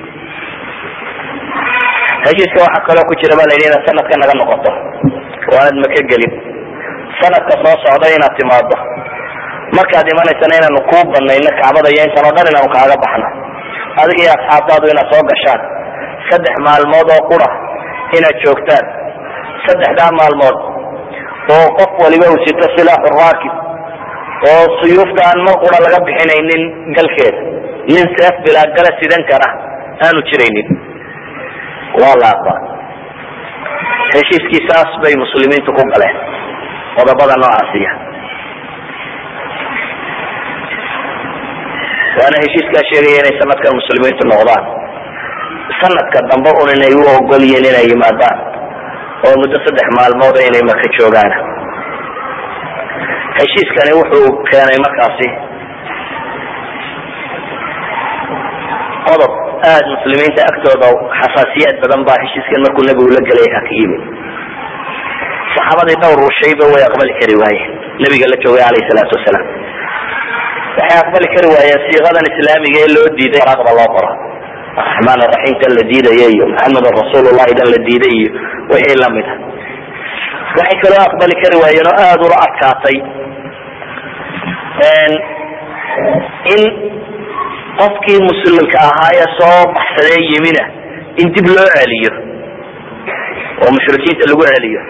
هشيسك وحق له كتير بالعين السنة كان غنى قطة وأنا مكجلي سنة قصاص عضينا اعتماده markaad imanaysana inaanu kuu banayno kacbada iyo intan oo dhan inaanu kaaga baxno adiga iyo asxaabtaadu inaad soo gashaan saddex maalmood oo qura inaad joogtaan saddexdaa maalmood oo qof waliba uu sito silaaxu raakib oo suyuufta aan mar qura laga bixinaynin galkeeda nin seef bilaa gala sidan kara aanu jiraynin waa la aqbal heshiiskii saas bay muslimiintu ku galeen qodobada noocaasiya waana heshiiskaa sheegaya inay sanadkan muslimiintu noqdaan sanadka dambe un inay u ogol yihiin inay yimaadaan oo muddo saddex maalmood inay marka joogaan heshiiskani wuxuu keenay markaasi qodob aada muslimiinta agtooda xasaasiyaad badan baa heshiiskan markuu nebigu la gelay ha ka yimid saxaabadii dhowr shayba way aqbali kari waayeen nebiga la joogay calayhi salaatu wasalaam waxay aqbali kari waayeen siiqadan islaamiga ee loo diiday raaqda loo qoro raxmaan raxiim kan la diidaya iyo maxamedan rasuulullahi dan la diiday iyo wixii lamid a waxay kaloo aqbali kari waayeen oo aada ula adkaatay in qofkii muslimka ahaa ee soo baxsadee yimina in dib loo celiyo oo mushrikiinta lagu celiyo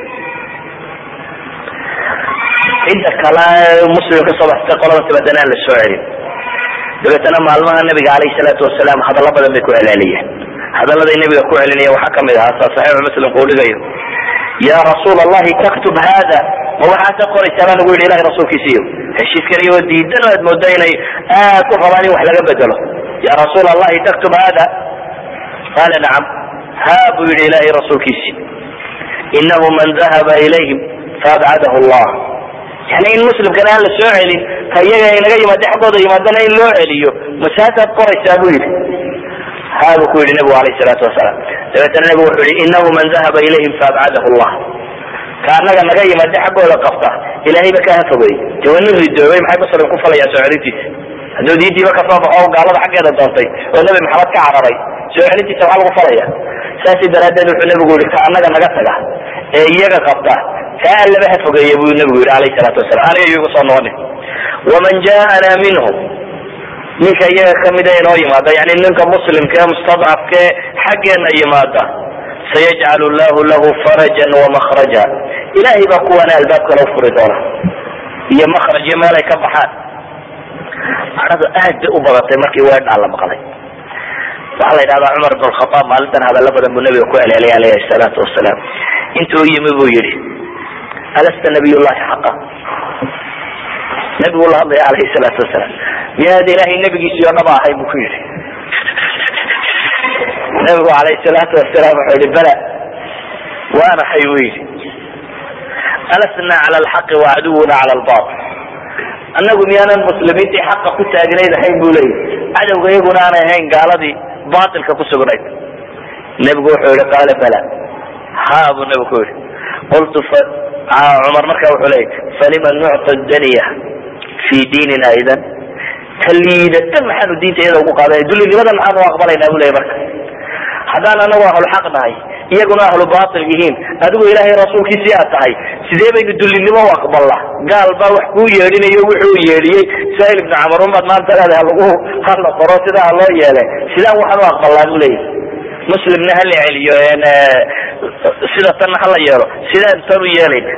inta kale muslimka soo baxsatay qolada timaadana aan la soo celin dabeetana maalmaha nabiga calayhi salaatu wasalaam hadallo badan bay ku celceliyeen hadalladay nabiga ku celinaya waxaa kamid ahaa saa saxiixu muslimku uu dhigayo ya rasuul allahi taktub hada ma waxaad ka qoraysaa baa nagu yidhi ilahay rasuulkiisiiyo heshiiskan iyagoo diidan aad mooda inay aad u rabaan in wax laga bedelo ya rasuul allahi taktub hada qaala nacam ha buu yidhi ilahay rasuulkiisi inahu man dahaba ilayhim faabcadahu allah yani in muslimkana aan la soo celin ka iyaga inaga yimaada xaggooda yimaadana in loo celiyo masaasaad qoraysaa buu yidhi ha buu ku yidhi nabigu alayhi salaatu wasalaam dabeetana nabigu wuxuu yihi inahu man dahaba ilayhim faabcadahu allah ka anaga naga yimaada xaggooda qabta ilahayba ka hafogey jawaani ridoobay maxay muslim ku falayaan soo celintiisa hadduu diidiiba kasoo baxo gaalada xaggeeda doontay oo nabi maxamed ka cararay soo celintiisa waxaa lagu falaya saasi daraaddeed wuxuu nabigu yihi ka anaga naga taga ee iyaga qabta kaa allaba hafogeeya buu nabigu yihi alayhi salaatu wasalam aniga iyagu soo noqonin waman jaana minhum ninka iyaga kamida inoo yimaada yani ninka muslimka ee mustadcafka ee xaggeena yimaada sayajcalu llahu lahu farajan wamakraja ilahay baa kuwana albaab kala ufuri doona iyo makraj iyo meel ay ka baxaan cadhadu aad bay u badatay markii weedhaa la maqlay waxaa la yidhahdaa cumar bn khaaab maalintan hadallo badan buu nabiga ku celceliyay alayhi salaatu wasalaam intuu yimi buu yihi alasta nabiy llahi xaqa nabigu la hadlaya alayhi salaatu wasalaam miyaad ilahay nabigiisii oo dhaba ahay buu ku yihi nabigu alayhi salaatu wasalaam wuxuu yihi bala waanahay buu yidhi alasna cala alxaqi wacaduwuna cala albatil annagu miyaanan muslimiintii xaqa ku taagnayd ahayn buu leeyahy cadowga iyaguna aanay ahayn gaaladii batilka ku sugnayd nebigu wuxuu yihi qaala bala ha buu nebigu ku yihi qultu cumar markaa wuxuu leeyay falima nucta daniya fi diinina idan kaliidata maxaanu diinta iyada ugu qaadanay dullinimadan maxaanu u aqbalaynaa buu leeyay marka haddaan anagu ahlu xaq nahay iyaguna ahlu batil yihiin adigu ilaahay rasuulkiisii aad tahay sidee baynu dullinimo u aqbalna gaal baa wax kuu yeedhinayo wuxuu yeedhiyey sahil ibnu camar umaad maanta leedahay halagu hala qoro sidaa ha loo yeele sidaan waxaan u aqbalnaa buu leeyahy muslimna hala celiyo sida tanna hala yeelo sidaan tan u yeelayna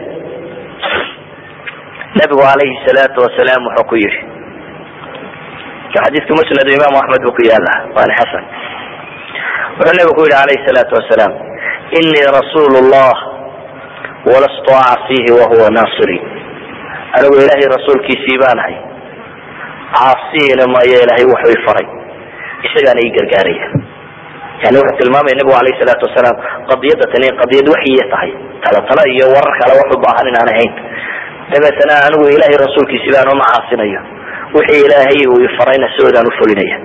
nabigu calayhi salaatu wasalaam wuxuu ku yihi xadiiska musnad imaamu axmed buu ku yaala waana xasan wuxuu nabigu ku yihi alayhi salaatu wasalaam inii rasuulu llah walastu acsiihi wahuwa naasiri anigu ilaahay rasuulkiisii baanahay caasiyina maayo ilaahay wuxuu i faray isagaana ii gargaaraya yani wuxuu tilmaamaya nabigu alayhi salaatu wasalaam qadiyada tani qadiyad waxyiya tahay talatala iyo warar kale wax u baahan inaan ahayn dabeetana anigu ilaahay rasuulkiisii baan uma caasinayo wixii ilaahay uu i farayna sidoodaan ufulinaya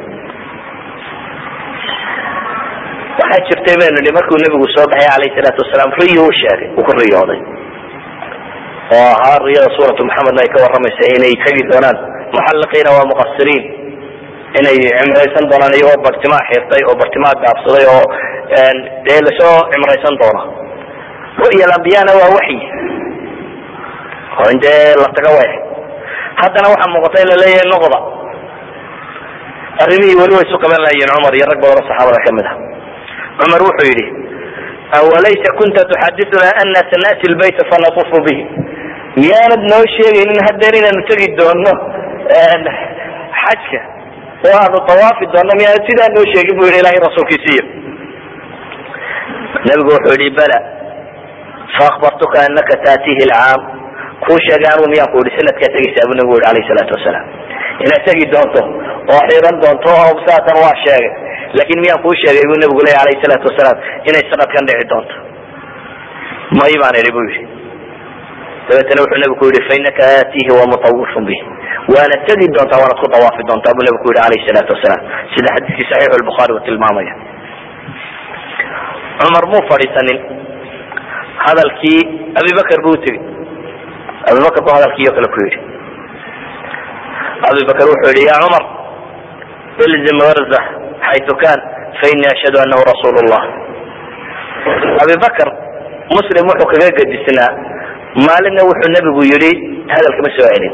waxaa jirtay baynu nihi markuu nabigu soo baxay alayhi salaatu wasalaam riyo u sheegay uu ku riyooday oo ahaa riyada suuratu maxamedna ay ka waramaysa inay tegi doonaan muxalliqiina waa muqasiriin inay cimraysan doonaan iyagoo bartimaa xirtay oo bartimaa gaabsaday oo dee lasoo cimraysan doono ru'ya ambiyana waa waxyi oo indee la taga way haddana waxaa muuqata in la leeyahay noqda. arrimihii weli way isu qaban lahaayeen cumar iyo rag badan oo saxaabada kamid ah. cumar wuxuu yidhi awalaysa kunta tuxadithuna ana sanati lbayta fanatufu bihi, miyaanad noo sheegaynin haddeen inaanu tegi doono xajka oo aanu tawaafi doono, miyaanad sidaa noo sheegin bu yidhi ilahay rasuulkiisiiyo. nabigu wuxuu yihi bala faakbartuka anaka taatihi lcaam, kuu sheegay anuu miyaan ku ihi sanadkaa tegaysaa bu nabigu yihi alayh salaatu wasalaam, inaad tegi doonto oo xiran doonto oo saatan waa sheegay, laakin miyaan kuu sheegay buu nabigu leeyahy alayh salaatu wasalaam inay sanadkan dhici doonto. may baan idhi bu yihi. dabeetana wuxuu nabigu yihi fainaka aatihi wamutawifun bih, waana tegi doontaa waanad ku dawaafi doontaa buu nabigu yihi alayh salaatu wasalaam, sida xadiiskii saxiixu lbukhaari uu tilmaamaya. cumar muu fadhiisanin, hadalkii abibakar buu utegi. abibakar buu hadalkiiyo kale ku yidhi. abibakar wuxuu yihi ya cumar ilzim warza xaytu kan faini ashhadu anahu rasuul llah. abibakar muslim wuxuu kaga gedisnaa, maalinna wuxuu nabigu yihi hadalkama soo celin.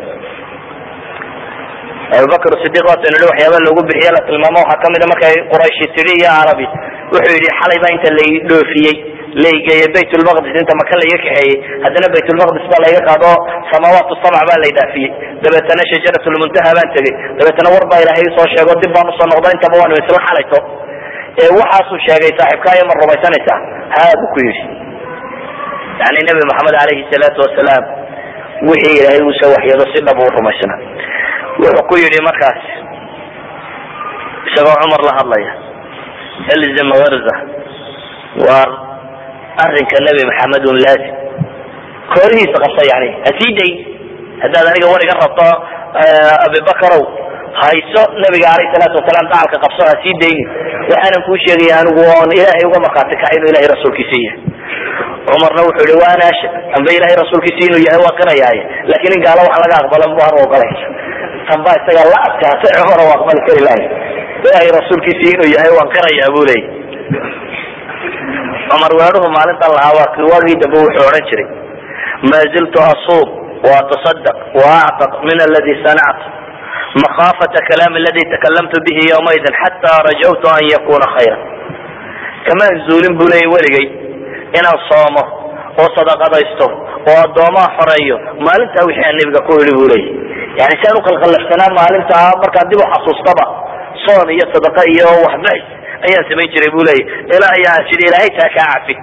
abubakr sidiq waatan yihi waxyaaba lagu bixiye la tilmaamo waxaa kamida markay qurayshi tidhi iyo carabi, wuxuu yihi xalay baa inta lay dhoofiyey laygeeye baytulmaqdis, inta maka layga kaxeeyey, haddana baytulmaqdis baa layga qaado samaawaat sabc baa lay dhaafiyey, dabeetana shajaratulmuntaha baan tegey, dabeetana war baa ilaahay soo sheego dib baan usoo noqdo, intaba waanu isla xalayto. ee waxaasuu sheegay saaxiibkaayo ma rumaysanaysaa? haa buu ku yidhi. yani nabi maxamed alayhi salaatu wasalaam wixii ilaahay uu soo waxyado si dhab u rumaysana. wuxuu ku yidhi markaas isagoo cumar la hadlaya, ilzim warza, waar arrinka nabi maxamedun laazim, koorihiisa qabta, yani hasii day. haddaad aniga war iga rabto abibakarow hayso nabiga alayh salaatu wasalaam dacalka qabso, hasii dayni. waxaanan kuu sheegaya anigu oon ilaahay uga markhaati kacay inuu ilahay rasuulkiisa yahay. cumarna wuxuu yihi waana ashhad, amba ilahay rasuulkiisa inuu yahay waa qirayaaye, lakin in gaalo wax laga aqbala baan ogolay. tan baa isaga la adkaatay, cumar oo aqbali kari lahay. ilahay rasuulkiisa inuu yahay waan qirayaa buu leeyay. cumar weeruhu maalintan lahaa waa waagii dambe wuxuu odhan jiray ma ziltu asuub waatasadaq waactaq min aladi sanact makhaafata kalaam aladi takalamtu bihi ywmaidin xataa rajawtu an yakuna khayra. kamaan zuulin buu leeyay weligay inaan soomo oo sadaqadaysto oo addoomaha xoreeyo maalintaa wixii aan nabiga ku idhi buu leeyay. yani si aan ukalkalafsanaa maalintaa markaan dib u xasuustaba soon iyo sadaqa iyo waxbixis ayaan samayn jiray buu leeyay, ilaa ayaa sida ilaahay taa kaa cafi.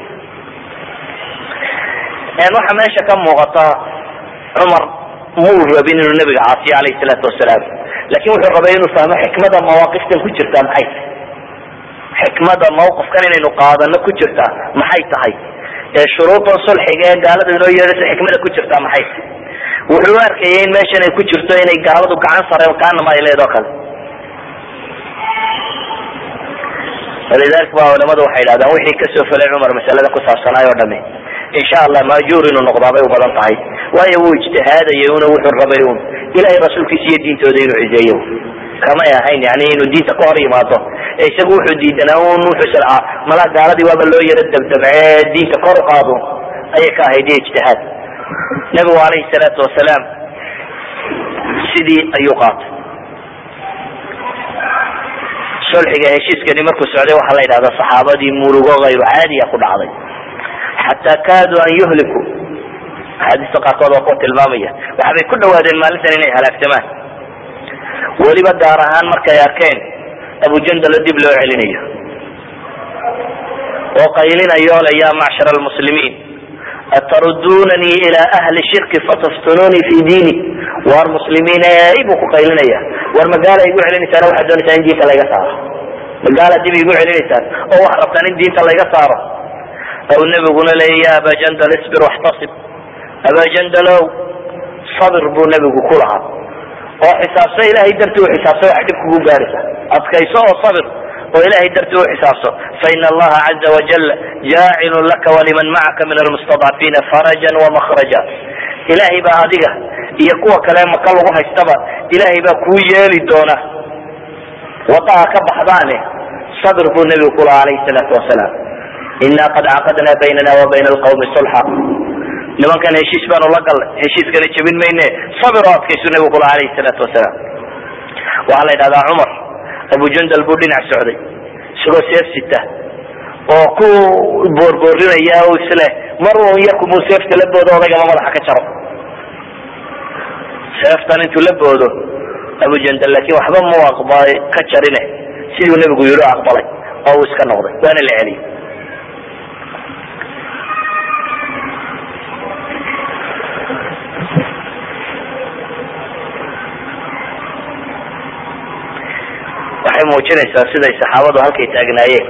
waxa meesha ka muuqata cumar muu rabin inuu nabiga caasiyo alayh salaatu wasalaam, lakin wuxuu rabay inuu fahmo xikmada mawaaqiftan ku jirtaa maxay tahay, xikmada mawqifkan inaynu qaadano ku jirtaa maxay tahay, ee shuruudan sulxiga ee gaalada inoo yeedhaysa xikmada ku jirtaa maxay tahay. wuxuu arkayay in meeshan ay ku jirto inay gaaladu gacan sareen kaanama ay leedo kale. walidalika ba culamadu waxay idhahdaan wixii kasoo falay cumar masalada ku saabsanaay oo dhami insha allah maajuur inuu noqdaa bay u badan tahay, waayo wuu ijtihaadayay una wuxuu rabay un ilahay rasuulkiisa iyo diintooda inuu cizeeyo, kamay ahayn yani inuu diinta ka hor yimaado. ee isagu wuxuu diidanaa un wuxuu sharca malaa gaaladii waaba loo yaro dabdabcee diinta kor u qaado ayay ka ahayd iyo ijtihaad. nabigu alayhi salaatu wasalaam sidii ayuu qaatay. sulxiga heshiiskani markuu socday waxaa la yidhahdaa saxaabadii murugo hayru caadiya ku dhacday, xataa kaaduu an yuhliku. axaadiista qaarkood waa kuwa tilmaamaya waxbay ku dhawaadeen maalintan inay halaagsamaan, weliba gaar ahaan markay arkeen abujandalo dib loo celinayo oo qaylinayo le ya macshar almuslimiin atarudunanii ila ahli shirki fataftununii fi diini. war muslimiin buu ku qaylinaya, war magaala igu celinaysaan waxaad doonaysaa in diinta layga saaro, magaala dib igu celinaysaan oo waxaad rabtaan in diinta layga saaro. aw nabiguna le ya aba jandal isbir waxtasib, aba jandalow sabir buu nabigu ku lahaa oo xisaabso ilahay darti u xisaabso wax dhib kugu gaaraysa, adkayso oo sabir oo ilahay darti u xisaabso. faina allaha caza wajal jaacilun laka waliman macaka min almustadcafiina farajan wamakhraja. ilahay baa adiga iyo kuwa kale maka lagu haystaba ilahay baa kuu yeeli doona wadaha ka baxdaane. sabir buu nabigu ku lahaa alayhi salaatu wasalaam. ina qad caqadna baynana wa bayna alqawmi sulxa nimankan heshiis baanu la galnay, heshiiskana jebin mayne, sabir oo adkaysu nabigu kula alayhi salaatu wasalaam. waxaa la yidhahdaa cumar abu jandal buu dhinac socday isagoo seef sita oo ku boorborinaya oo isle mar uu yarkumuu seefta la boodo odagama madaxa ka jaro. seeftan intuu la boodo abu jandal laakiin waxba muu aqbalay ka jarine siduu nabigu yidhi aqbalay oo uu iska noqday waana la celiyey. waxay muujinaysaa siday saxaabadu halkay taagnaayeen.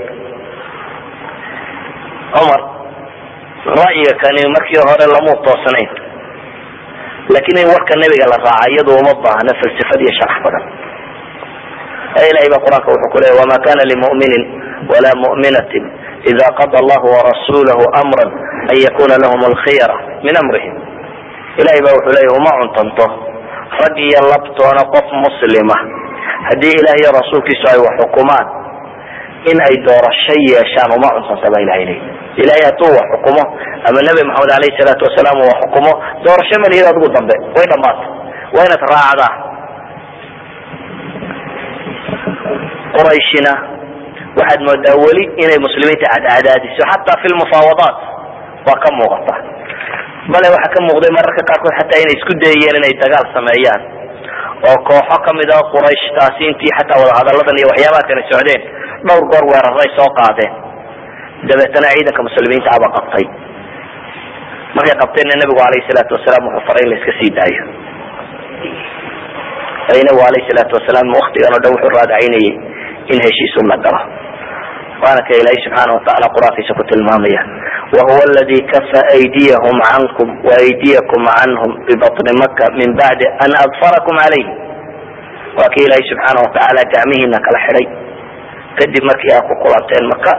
cumar ra'yiga kani markii hore lamuu toosanayn, laakiin in warka nabiga la raaca iyadu uma baahna falsafad iyo sharax badan. ilahay baa qur-aanka wuxuu ku leeyay wama kana limuminin wala muminatin ida qada allahu warasulahu amran an yakuna lahum alkhiyara min amrihim. ilahay baa wuxuu leeyahy uma cuntanto rag iyo labtoona qof muslima haddii ilaah iyo rasuulkiisu ay wax xukumaan in ay doorasho yeeshaan uma cuntanta baa ilahay leeyahy. ilahay hadduu wax xukumo ama nabi maxamed alayhi salaatu wasalaam uu wax xukumo doorasho malihid adigu dambe way dhamaatay, waa inaad raacdaa. qurayshina waxaad moodaa weli inay muslimiinta cadcadaadiso xataa fi lmufaawadaat waa ka muuqata, bale waxaa ka muuqday mararka qaarkood xataa inay isku dayayeen inay dagaal sameeyaan oo kooxo kamid a quraysh taasi intii xataa wadahadalladan iyo waxyaabaha kala socdeen dhowr goor weeraray soo qaadeen. dabeetana ciidanka muslimiinta aba qabtay. markay qabteenna nabigu alayhi salaatu wasalaam wuxuu faray in la iska sii daayo. nabigu alayhi salaatu wasalaam waktigan oo dhan wuxuu raadacinayay in heshiis la galo. waana ka ilaahay subxaana watacaala qur-aankiisa ku tilmaamaya wahuwa aladi kafa aydiyahum cankum waaydiyakum canhum bibatni maka min bacdi an adfarakum calayhim. waa ka ilaahay subxaana watacaala gacmihiina kala xidhay kadib markii aad ku kulanteen maka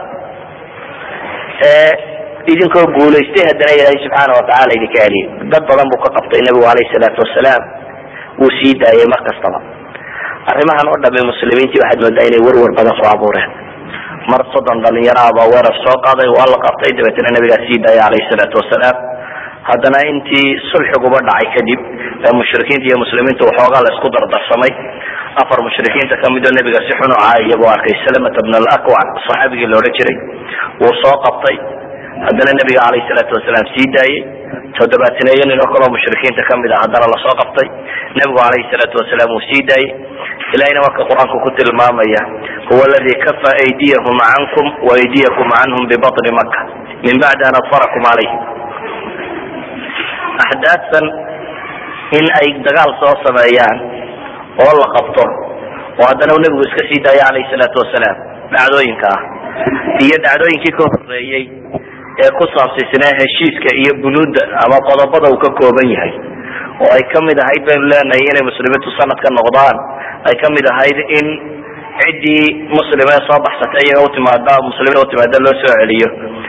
idinkoo guulaystay haddana ilaahay subxaana watacaala idinka celiyay. dad badan buu ka qabtay nabigu alayhi salaatu wasalaam, wuu sii daayay mar kastaba. arrimahan oo dhame muslimiintii waxaad moodaa inay werwer badan ku abuureen. mar soddon dhalinyaro baa weerar soo qaaday, waa la qabtay, dabeetana nabigaa sii daayay alayhi salaatu wasalaam. haddana intii sulxiguba dhacay kadib mushrikiinta iyo muslimiinta waxoogaa la isku dardarsamay. afar mushrikiinta kamid oo nabiga si xun u caayaya buu arkay, salamata bn alakwac saxaabigii la odhan jiray, wuu soo qabtay. haddana nabiga alayhi salaatu wasalaam sii daayey. toddobaataneeyo nin oo kaloo mushrikiinta kamid ah haddana lasoo qabtay, nabigu alayhi salaatu wasalaam uu sii daayey. ilahina marka qur-aanku ku tilmaamaya huwa aladi kafa aydiyahum cankum waaydiyakum canhum bibatni maka min bacdi an adfarakum calayhim. axdaadtan in ay dagaal soo sameeyaan oo la qabto oo haddana nabigu iska sii daayay alayhi salaatu wasalaam, dhacdooyinka ah iyo dhacdooyinkii ka horeeyey ee ku saabsaysnaa heshiiska iyo bunuudda ama qodobada uu ka kooban yahay, oo ay kamid ahayd baynu leenahay inay muslimiintu sanadka noqdaan, ay kamid ahayd in ciddii muslime soo baxsatay iyaga utimaada muslimiin utimaada loo soo celiyo.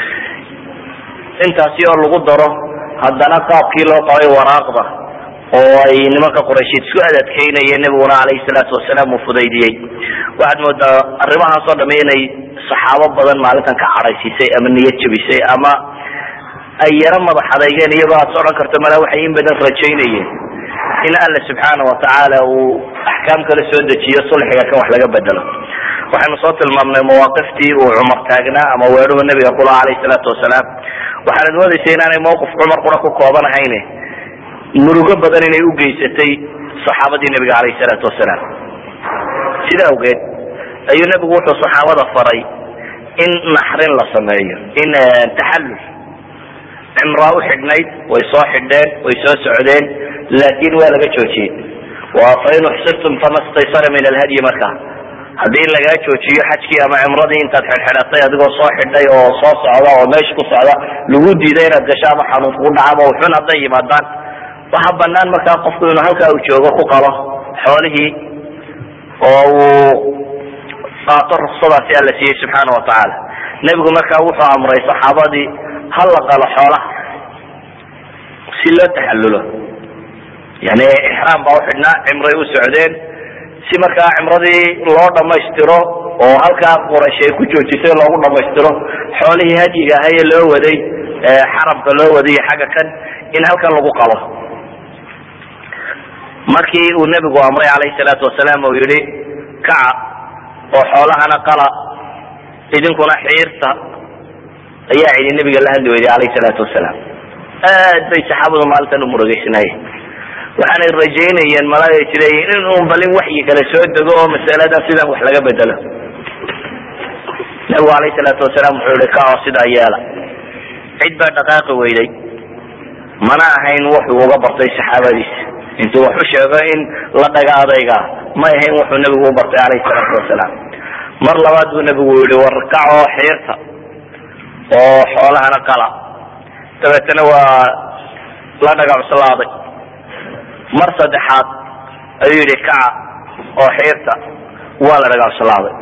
intaasi oo lagu daro haddana qaabkii loo qabay waraaqda oo ay nimanka quraysheed isku adadkeynayeen nabiguna alayhi salaatu wasalaam uu fudaydiyey. waxaad moodaa arrimahaas oo dhamme inay saxaabo badan maalintan ka cadhaysiisay ama niyad jabisay ama ay yaro madax adeygeen, iyagoo aad odhan karto mala waxay in badan rajaynayeen in alla subxaana watacaala uu axkaam kala soo dejiyo sulxiga kan wax laga bedelo. waxaynu soo tilmaamnay mawaaqiftii uu cumar taagnaa ama weeruhu nabiga kula alayhi salaatu wasalaam. waxaanad moodaysa inaanay mawqif cumar qura ku kooban ahayn, murugo badan inay u geysatay saxaabadii nabiga alayhi salaatu wasalaam. sida awgeed ayuu nabigu wuxuu saxaabada faray in naxrin la sameeyo, in taxallul. cimraa u xidhnayd way soo xidheen, way soo socdeen, laakin waa laga joojiyey. fain uxsirtum fama staysara min alhadyi. marka haddii lagaa joojiyo xajkii ama cimradii intaad xidhxidhatay adigoo soo xidhay oo soo socda oo meesha ku socda lagu diiday inaad gasho ama xanuun kugu dhaca ama xun hadday yimaadaan, waxaa banaan markaa qofku inuu halkaa uu joogo ku qalo xoolihii oo uu qaato ruksadaasi alla siiyey subxaana watacaala. nebigu markaa wuxuu amray saxaabadii hal la qalo xoolaha si loo taxallulo. yani ixraam baa uxidhnaa, cimray u socdeen, si markaa cimradii loo dhamaystiro oo halkaa quraysh ay ku joojisay loogu dhamaystiro xoolihii hadyiga ahaye loo waday xaramka loo waday xagga kan in halkan lagu qalo. markii uu nebigu amray calayhi salaatu wasalaam uu yihi kaca oo xoolahana qala idinkuna xiirta, ayaa cidi nebiga la hadli weyday calayhi salaatu wasalaam. aad bay saxaabadu maalintan u murugaysnaayeen, waxaanay rajaynayeen malaay jireeyeen in uun balin waxyi kale soo dego oo masaladan sidan wax laga bedelo. nebigu calayhi salaatu wasalaam wuxuu yihi kaco sidaa yeela. cid baa dhaqaaqi weyday, mana ahayn wuxuu uga bartay saxaabadiisa intuu wax u sheego in la dhaga adayga, ma ahayn wuxuu nebigu u bartay calayhi salaatu wasalaam. mar labaad buu nebigu yihi war kacoo xiirta oo xoolahana qala, dabeetana waa la dhaga cuslaaday. mar saddexaad ayuu yihi kaca oo xiirta, waa la dhaga cuslaaday.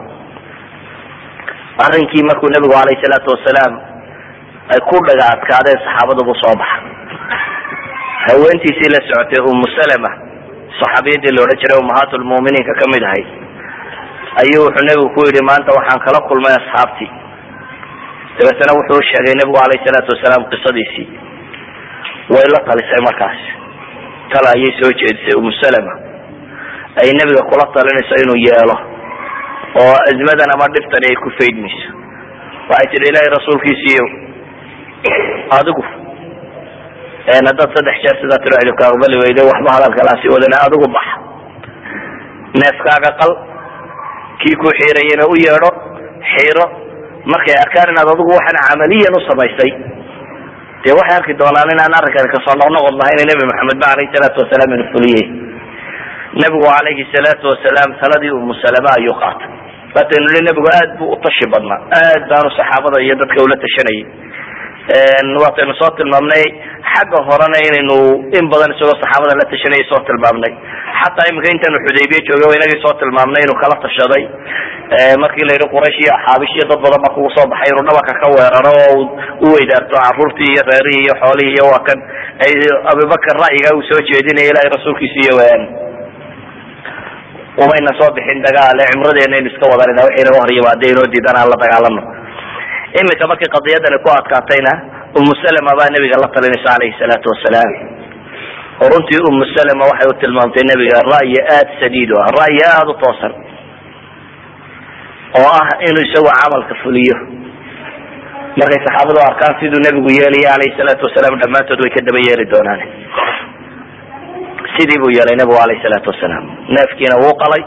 arrinkii markuu nebigu calayhi salaatu wasalaam ay ku dhaga adkaadeen saxaabadubu soo baxa. haweentiisii la socotay umu salama, saxaabiyadii la odhan jiray ummahaatulmu'miniinka ka mid ahay, ayuu wuxuu nebigu ku yidhi maanta waxaan kala kulmay asxaabtii. dabeetana wuxuu sheegay nebigu calayhi salaatu wasalaam qisadiisii. way la talisay markaas, tala ayay soo jeedisay umu salama ay nebiga kula talinayso inuu yeelo oo azmadan ama dhibtani ay ku faydmayso. waxay tidhi ilaahay rasuulkiisiiyo adigu haddaad saddex jeer sidaa tiro cidibka aqbali weyday waxba hadalkalaasi wadana adigu bax, neefkaaga qal, kii ku xiirayena u yeedho xiiro. markay arkaan inaad adigu waxaan camaliyan u samaysay, dee waxay arki doonaan inaan arrinkan kasoo noqnoqod lahayn nebi maxamed ba alayhi salaatu wasalaam inu fuliyey. nebigu calayhi salaatu wasalaam taladii umu salama ayuu qaatay. waataynu nihi nebigu aad buu utashi badnaa, aad baanu saxaabada iyo dadka ula tashanayay. waataynu soo tilmaamnay xagga horena inaynu in badan isagoo saxaabada la tashanayay soo tilmaamnay. xataa imika intaanu xudaybiye joogay inagii soo tilmaamnay inuu kala tashaday markii la yidhi quraysh iyo axaabish iyo dad badan baa kugu soo baxay inuu dhabarka ka weeraro oo u weydaarto caruurtii iyo reerihii iyo xoolihii iyo waa kan ay abubakar ra'yigaa uu soo jeedinaya ilaahay rasuulkiisa iyo umayna soo bixin dagaale cimradeena aynu iska wadanayna wixii naga hor yimaada inoo diidan aan la dagaalano. imika markii qadiyadani ku adkaatayna umu salama baa nebiga la talinaysa calayhi salaatu wasalaam. oo runtii umu salama waxay u tilmaamtay nebiga ra'yi aad sadiid u ah, ra'yi aada u toosan oo ah inuu isagu camalka fuliyo. markay saxaabadu arkaan siduu nebigu yeelaya calayhi salaatu wasalaam dhammaantood way ka daba yeeri doonaan. sidii buu yeelay nebigu calayhi salaatu wasalaam. neefkiina wuu qalay,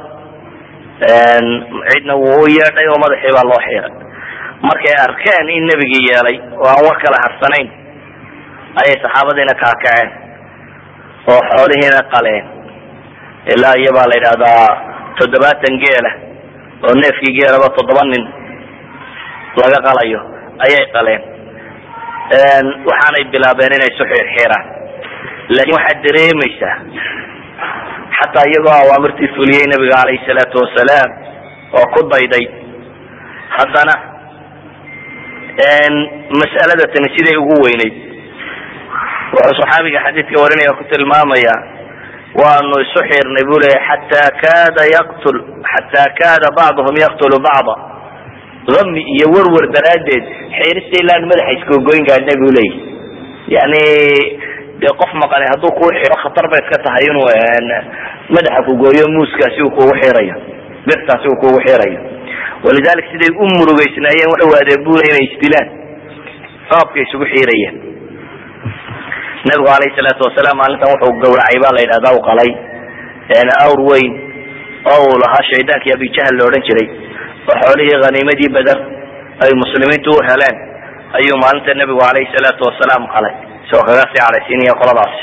cidna wuu u yeedhay oo madaxii baa loo xiiray. markay arkeen in nebigii yeelay oo aan war kala harsanayn, ayay saxaabadiina kaakaceen oo xoolihiina qaleen. ilaa iyo baa la yidhahdaa toddobaatan geela oo neefkii geelaba toddoba nin laga qalayo ayay qaleen. waxaanay bilaabeen inay isu xiirxiiraan. laakiin waxaad dareemaysaa xataa iyagoo awaamirtii fuliyey nebiga calayhi salaatu wasalaam oo ku dayday, haddana mas'alada tani siday ugu weynayd. wuxuu saxaabiga xadiidka warinaya ku tilmaamaya waanu isu xiirnay buu leeyahy xataa kaada yaqtul xataa kaada bacduhum yaqtulu bacda. dami iyo werwer daraaddeed xiirista ilaan madaxa iskoogoyn gaadhnay buu leeyahy. yani dee qof maqani hadduu kuu xiro khatar bay iska tahay inuu madaxa ku gooyo muuskaasi uu kugu xirayo, birtaasi uu kugu xirayo. walidalik siday u murugaysnaayeen waxay waadeen buu inay isdilaan qaabkay isugu xiirayeen. nabigu calayhi salaatu wasalaam maalintan wuxuu gawracay baa la yidhahdaa u qalay awr weyn oo uu lahaa shaydaankii abijahal la odhan jiray oo xoolihii haniimadii beder ay muslimiintu u heleen ayuu maalinta nebigu calayhi salaatu wasalaam qalay isagoo kaga sii cadhaysiinaya qoladaasi.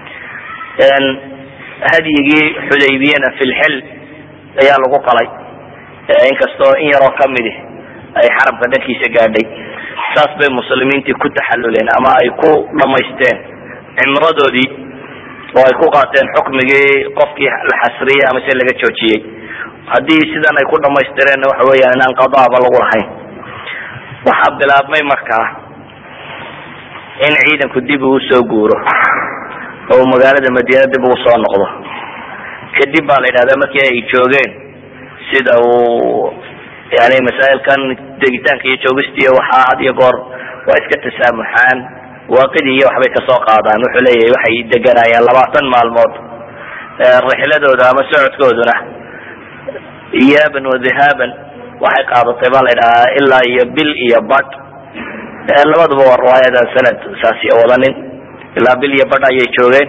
hadyigii xudaybiyana filxil ayaa lagu qalay, inkastoo in yaroo kamidi ay xaramka dhankiisa gaadhay. saas bay muslimiintii ku taxaluleen ama ay ku dhamaysteen cimradoodii oo ay ku qaateen xukmigii qofkii la xasriyey ama se laga joojiyey. haddii sidan ay ku dhamaystireenna waxa weeyaan inaan qadaaba lagu lahayn. waxaa bilaabmay markaa in ciidanku dib uu soo guuro oo magaalada madiina dib ugu soo noqdo. kadib baa la yidhahdaa markii ay joogeen sida uu yani masaa'ilkan degitaanka iyo joogistiiya waxaa had iyo goor waa iska tasaamuxaan waaqidii iyo waxbay kasoo qaadaan. wuxuu leeyahay waxay deganayaan labaatan maalmood rixladooda ama socodkooduna iyaaban wa dhahaaban waxay qaadatay baa la yidhahaa ilaa iyo bil iyo badh. labaduba waa riwaayadan sanad saasi wadanin, ilaa bil iyo badh ayay joogeen.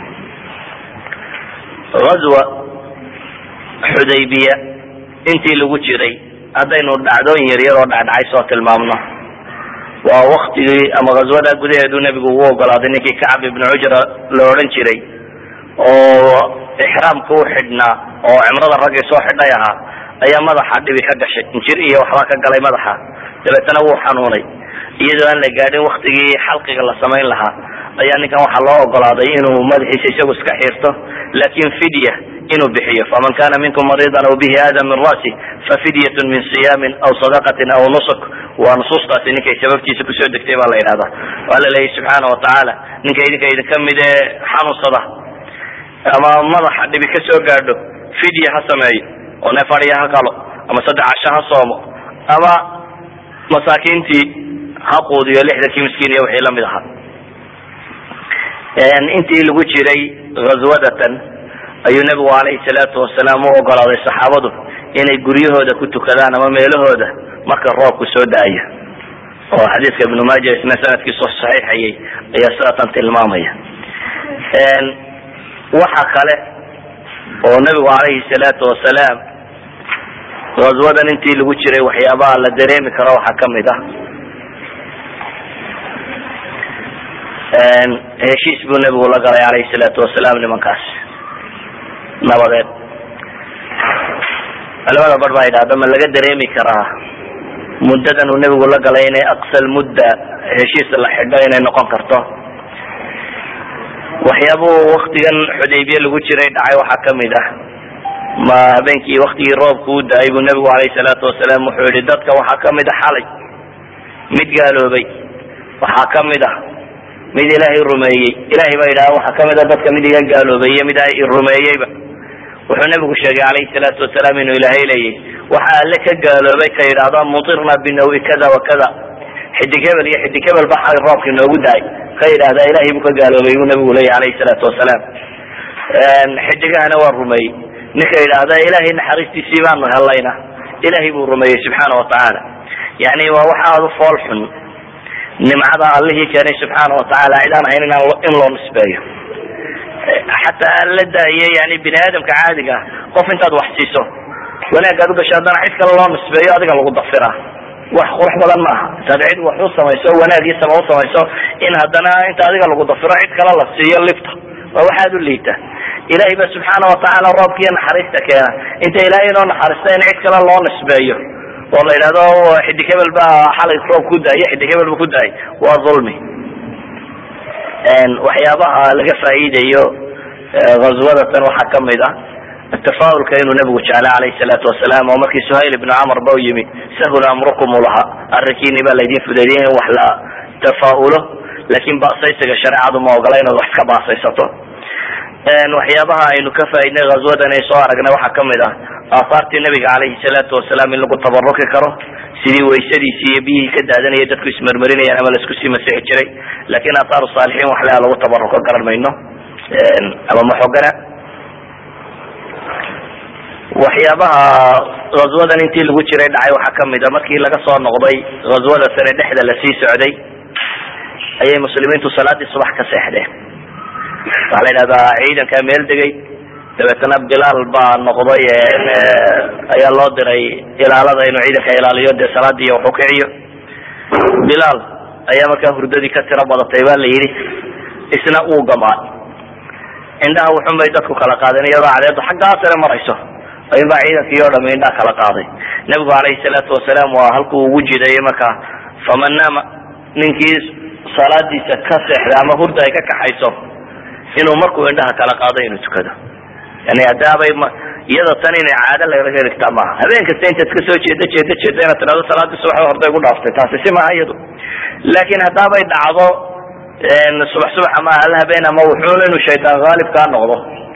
ghazwa xudaybiya intii lagu jiray haddaynu dhacdooyin yaryar oo dhacdhacay soo tilmaamno, waa waktigii ama ghazwada gudaheedu nebigu ugu ogolaaday ninkii kacb ibnu cujra la odhan jiray oo ixraamka u xidhnaa oo cimrada raggii soo xidhay ahaa, ayaa madaxa dhibi ka gashay, injir iyo waxbaa ka galay madaxa, dabeetana wuu xanuunay. iyadoo aan la gaadhin waktigii xalqiga la samayn lahaa ayaa ninkan waxaa loo ogolaaday inuu madaxiisa isagu iska xiirto, laakin fidya inuu bixiyo. faman kana minkum mariidan aw bihi adan min ra'si fafidyatun min siyaamin aw sadaqatin aw nusuk. waa nusuustaasi ninkay sababtiisa kusoo degtay baa la yidhahdaa. waa la leeyahy subxaana watacaala ninka idinka idinka mid ee xanuunsada ama madaxa dhibi ka soo gaadho fidya ha sameeyo oo neef adhiya ha qalo ama saddex casho ha soomo ama masaakiintii ha quudiyo lixdankii miskiin iyo wixii lamid ahaa. intii lagu jiray ghazwadatan ayuu nebigu calayhi salaatu wasalaam u ogolaaday saxaabadu inay guryahooda ku tukadaan ama meelahooda marka roobku soo da-ayo, oo xadiiska ibnu maaja isna sanadkiisu saxiixayay ayaa sidaatan tilmaamaya. waxa kale oo nebigu calayhi salaatu wasalaam ghazwadan intii lagu jiray waxyaabaha la dareemi karo waxaa kamid ah heshiis buu nebigu la galay calayhi salaatu wasalaam nimankaas nabadeed. culamada bar baa yidhahda ma laga dareemi karaa muddadan uu nebigu la galay inay aqsal mudda heshiis la xidho inay noqon karto. waxyaabuhu waktigan xudaybiye lagu jiray dhacay waxaa kamid ah ma habeenkii waktigii roobku u da-ay buu nebigu calayhi salaatu wasalaam wuxuu yihi dadka waxaa kamid a xalay mid gaaloobay, waxaa kamid ah mid ilaahay rumeeyey. ilahay baa yidhaha waxaa kamid a dadka mid iga gaaloobay iyo mid ay rumeeyeyba. wuxuu nebigu sheegay calayhi salaatu wasalaam inuu ilaahay leeyahy waxa alle ka gaaloobay ka yidhaahda mutirna binawi kada wa kada, xidig hebel iyo xidig hebel ba xalay roobkii noogu da-ay ka yidhaahda ilahay buu ka gaaloobay buu nebigu leeyahy calayhi salaatu wasalaam. xidigahana waa rumeeyey. ninka yidhaahda ilahay naxariistiisii baanu helayna ilahay buu rumeeyey subxaana watacaala. yani waa wax aada u fool xun nimcada allihii keenay subxaana watacaala cid aan ahayn in loo nisbeeyo. xataa aan la daaye yani bini aadamka caadiga ah qof intaad wax siiso wanaagaad ugasho haddana cid kale loo nisbeeyo adiga lagu dafiraa wax qurux badan maaha. intaad cid wax u samayso wanaagiisama u samayso in haddana inta adiga lagu dafiro cid kale la siiyo lifta waa waxaad u liita. ilahay ba subxaana watacaala roobkiiyo naxariista keena, inta ilahay inoo naxariista in cid kale loo nisbeeyo oo la yidhahdo xidig hebel baa xalay roob ku daaya xidig hebel ba ku daay waa ulmi. waxyaabaha laga faa'iidayo ghazwadatan waxaa kamid ah tafaa'ulka inuu nebigu jeclay calayhi salaatu wasalaam, oo markii suhayl ibnu camr ba u yimi sahula amrukum laha arrinkiini baa laydin fudeydiyay in wax la tafaa'ulo, laakin baasaysiga shareecadu ma ogola inaad wax ka baasaysato. waxyaabaha aynu ka faaidnay ghazwadan ay soo aragnay waxaa kamid ah aahaartii nabiga calayhi salaatu wasalaam in lagu tabaruki karo, sidii waysadiisi iyo biyihii ka daadanaya dadku ismarmarinayaan ama laisku sii masixi jiray. laakin aahaaru saalixiin wax leha lagu tabaruko garan mayno ama maxogana. waxyaabaha ghazwadan intii lagu jiray dhacay waxaa kamid a markii laga soo noqday ghazwada sane dhexda lasii socday ayay muslimiintu salaadii subax ka seexdeen. waxaa la yidhahdaa ciidankaa meel degay, dabeetana bilaal baa noqday ayaa loo diray ilaalada inuu ciidanka ilaaliyo dee salaadii waxu kiciyo. bilaal ayaa markaa hurdadii ka tiro badatay baa la yidhi, isna uu gamaa indhaha wuxun bay dadku kala qaadeen iyadoo cadeedu xaggaa sare marayso ayunbaa ciidankii oo dham indhaha kala qaaday. nebigu calayhi salaatu wasalaam waa halkuu ugu jidayay markaa faman naama ninkii salaadiisa ka seexda ama hurda ay ka kaxayso inuu markuu indhaha kala qaado inuu tukado. yani hadaabay iyada tan inay caado lagaga dhigtaa maaha. habeen kasta intaad ka soo jeeda jeeda jeeda inaad tidhahdo salaadii subax horday ku dhaaftay, taasi si maaha iyadu. laakin haddaabay dhacdo subax subax ama hal habeen ama wuxuuna inuu shaydaan haalib kaa noqdo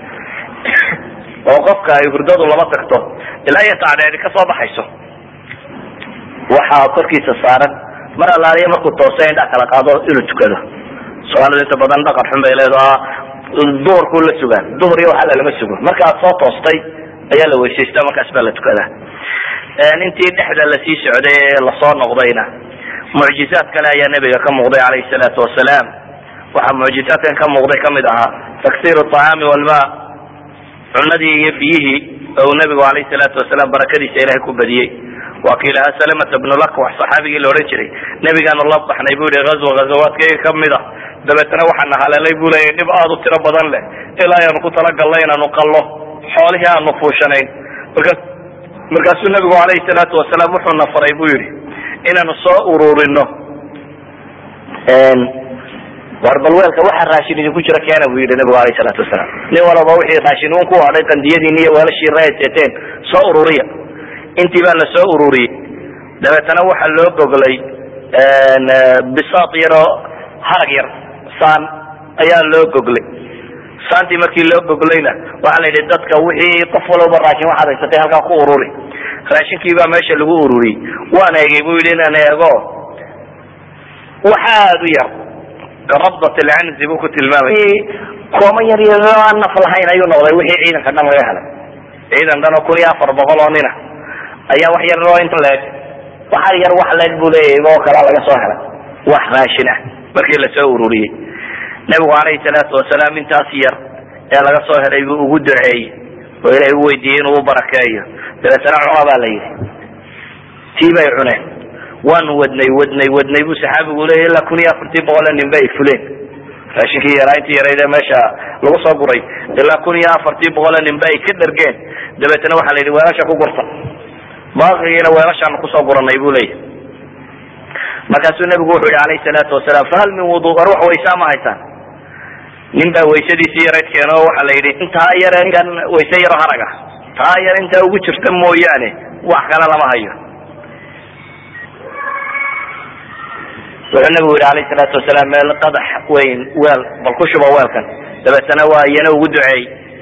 oo qofka ay hurdadu lama tagto ilaa iyo tacdheeri kasoo baxayso, waxaa korkiisa saaran mar allaaliya markuu toosay indhaha kala qaado inuu tukado. soomaalida inta badan dhaqan xun bay leedahay duhurku la sugaan duhur iyo waxa lama sugo markaad soo toostay ayaa la weysaystaa markaas baa la tukadaa intii dhexda la sii socday la soo noqdayna mucjizaad kale ayaa nabiga ka muuqday calayhi salaatu wasalaam waxa mucjizaadkan ka muuqday kamid ahaa taksiir at-ta'ami wal-ma cunadii iyo biyihii oo nabigu calayhi salaatu wasalaam barakadiisa ilaahay ku badiyay waa kiilaha salamat ibn lakwa saxaabigii la oran jiray nabigaan la baxnay buu yiri ghazwa ghazawaadkii kamid ah dabeetana waxaan halalay buu leeyahay dib aad u tiro badan leh ilaa ayaan ku talagalnay inaanu qallo xoolihii aanu fuushanayn markaas markaasuu nabigu calayhi salaatu wasalaam wuxuu nafaray buu yiri inaanu soo ururino war balweelka waxa raashin idinku jira keena buu yiri nabigu calayhi salaatu wasalaam nin walba wixii raashin uu ku hadhay qandiyadiin iyo weelashii reeteteen soo ururiya intii baa la soo ururiyay dabeetana waxa loo goglay bisaat yaro harag yar saan ayaa loo goglay saantii markii loo goglayna waxa la yidhi dadka wixii qof walba raashin waxa haysatay halka ku ururi raashinkii baa meesha lagu ururiyay waana eegay buu yidhi inaan eego waxa aad u yar qarabdat al-anz buu ku tilmaamay kooma yar yar aan naf lahayn ayuu noqday wixii ciidanka dhan laga helay ciidan dhan oo kun iyo afar boqol oo nin ayaa wax yar oo inta leeg waxa yar wax leeg buu leeyahay oo kala laga soo helay wax raashin ah markii la soo ururiyay nabigu calayhi salaatu wasalaam intaas yar ee laga soo helay buu ugu duceeyay oo ilaahay u weydiiyay inuu barakeeyo dabeetana cuna baa la yidhi tii bay cuneen waan wadnay wadnay wadnay buu saxaabigu leeyahay ilaa kun iyo afartii boqol nin bay fuleen raashinkii yaraa intii yarayda meesha lagu soo guray ilaa kun iyo afartii boqol nin bay ka dhargeen dabeetana waxaa la yidhi weelasha ku gurta baaqiina weelashaan ku soo guranay buu leeyahay markaasuu nabigu wuxuu yidhi calayhi salaatu wasalaam fahal min wudu ruux waysaa ma haysaan nin baa waysadiisii yarayd keeno waxaa la yidhi intaa yar kan wayse yaro haraga taa yar intaa ugu jirta mooyaane wax kale lama hayo wuxuu nabigu yidhi calayhi salaatu wasalaam meel qadax weyn weel bal ku shuba weelkan dabeetana waa iyana ugu duceeyey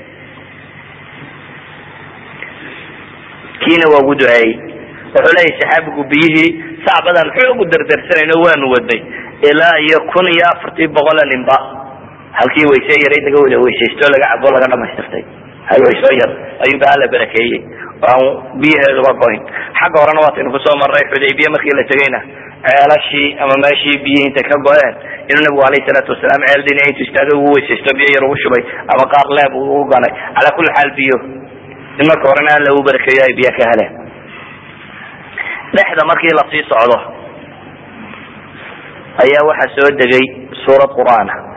kiina waa ugu duceeyey wuxuu leeyahay saxaabigu biyihii sacbadan xoog u dardarsanayno waanu wadnay ilaa iyo kun iyo afartii boqol ninba halkii wayse yaray laga wada weysaysto laga cabo laga dhamaystirtay hal wayso yar ayuu baa la barakeeyey oo biyaheeduba goyn xagga horena waa tin ku soo maray Xudaybiya markii la tagayna ceelashii ama meeshii biyihii inta ka go'een inuu nabigu calayhi salaatu wasalaam ceel dhinaciisa istaagay uu weysaysto biyo yar ugu shubay ama qaar leeb uu ganay ala kulli xaal biyo in marka horena la u barakeeyay biyo ka heleen dhexda markii la sii socdo ayaa waxa soo degay suurad quraana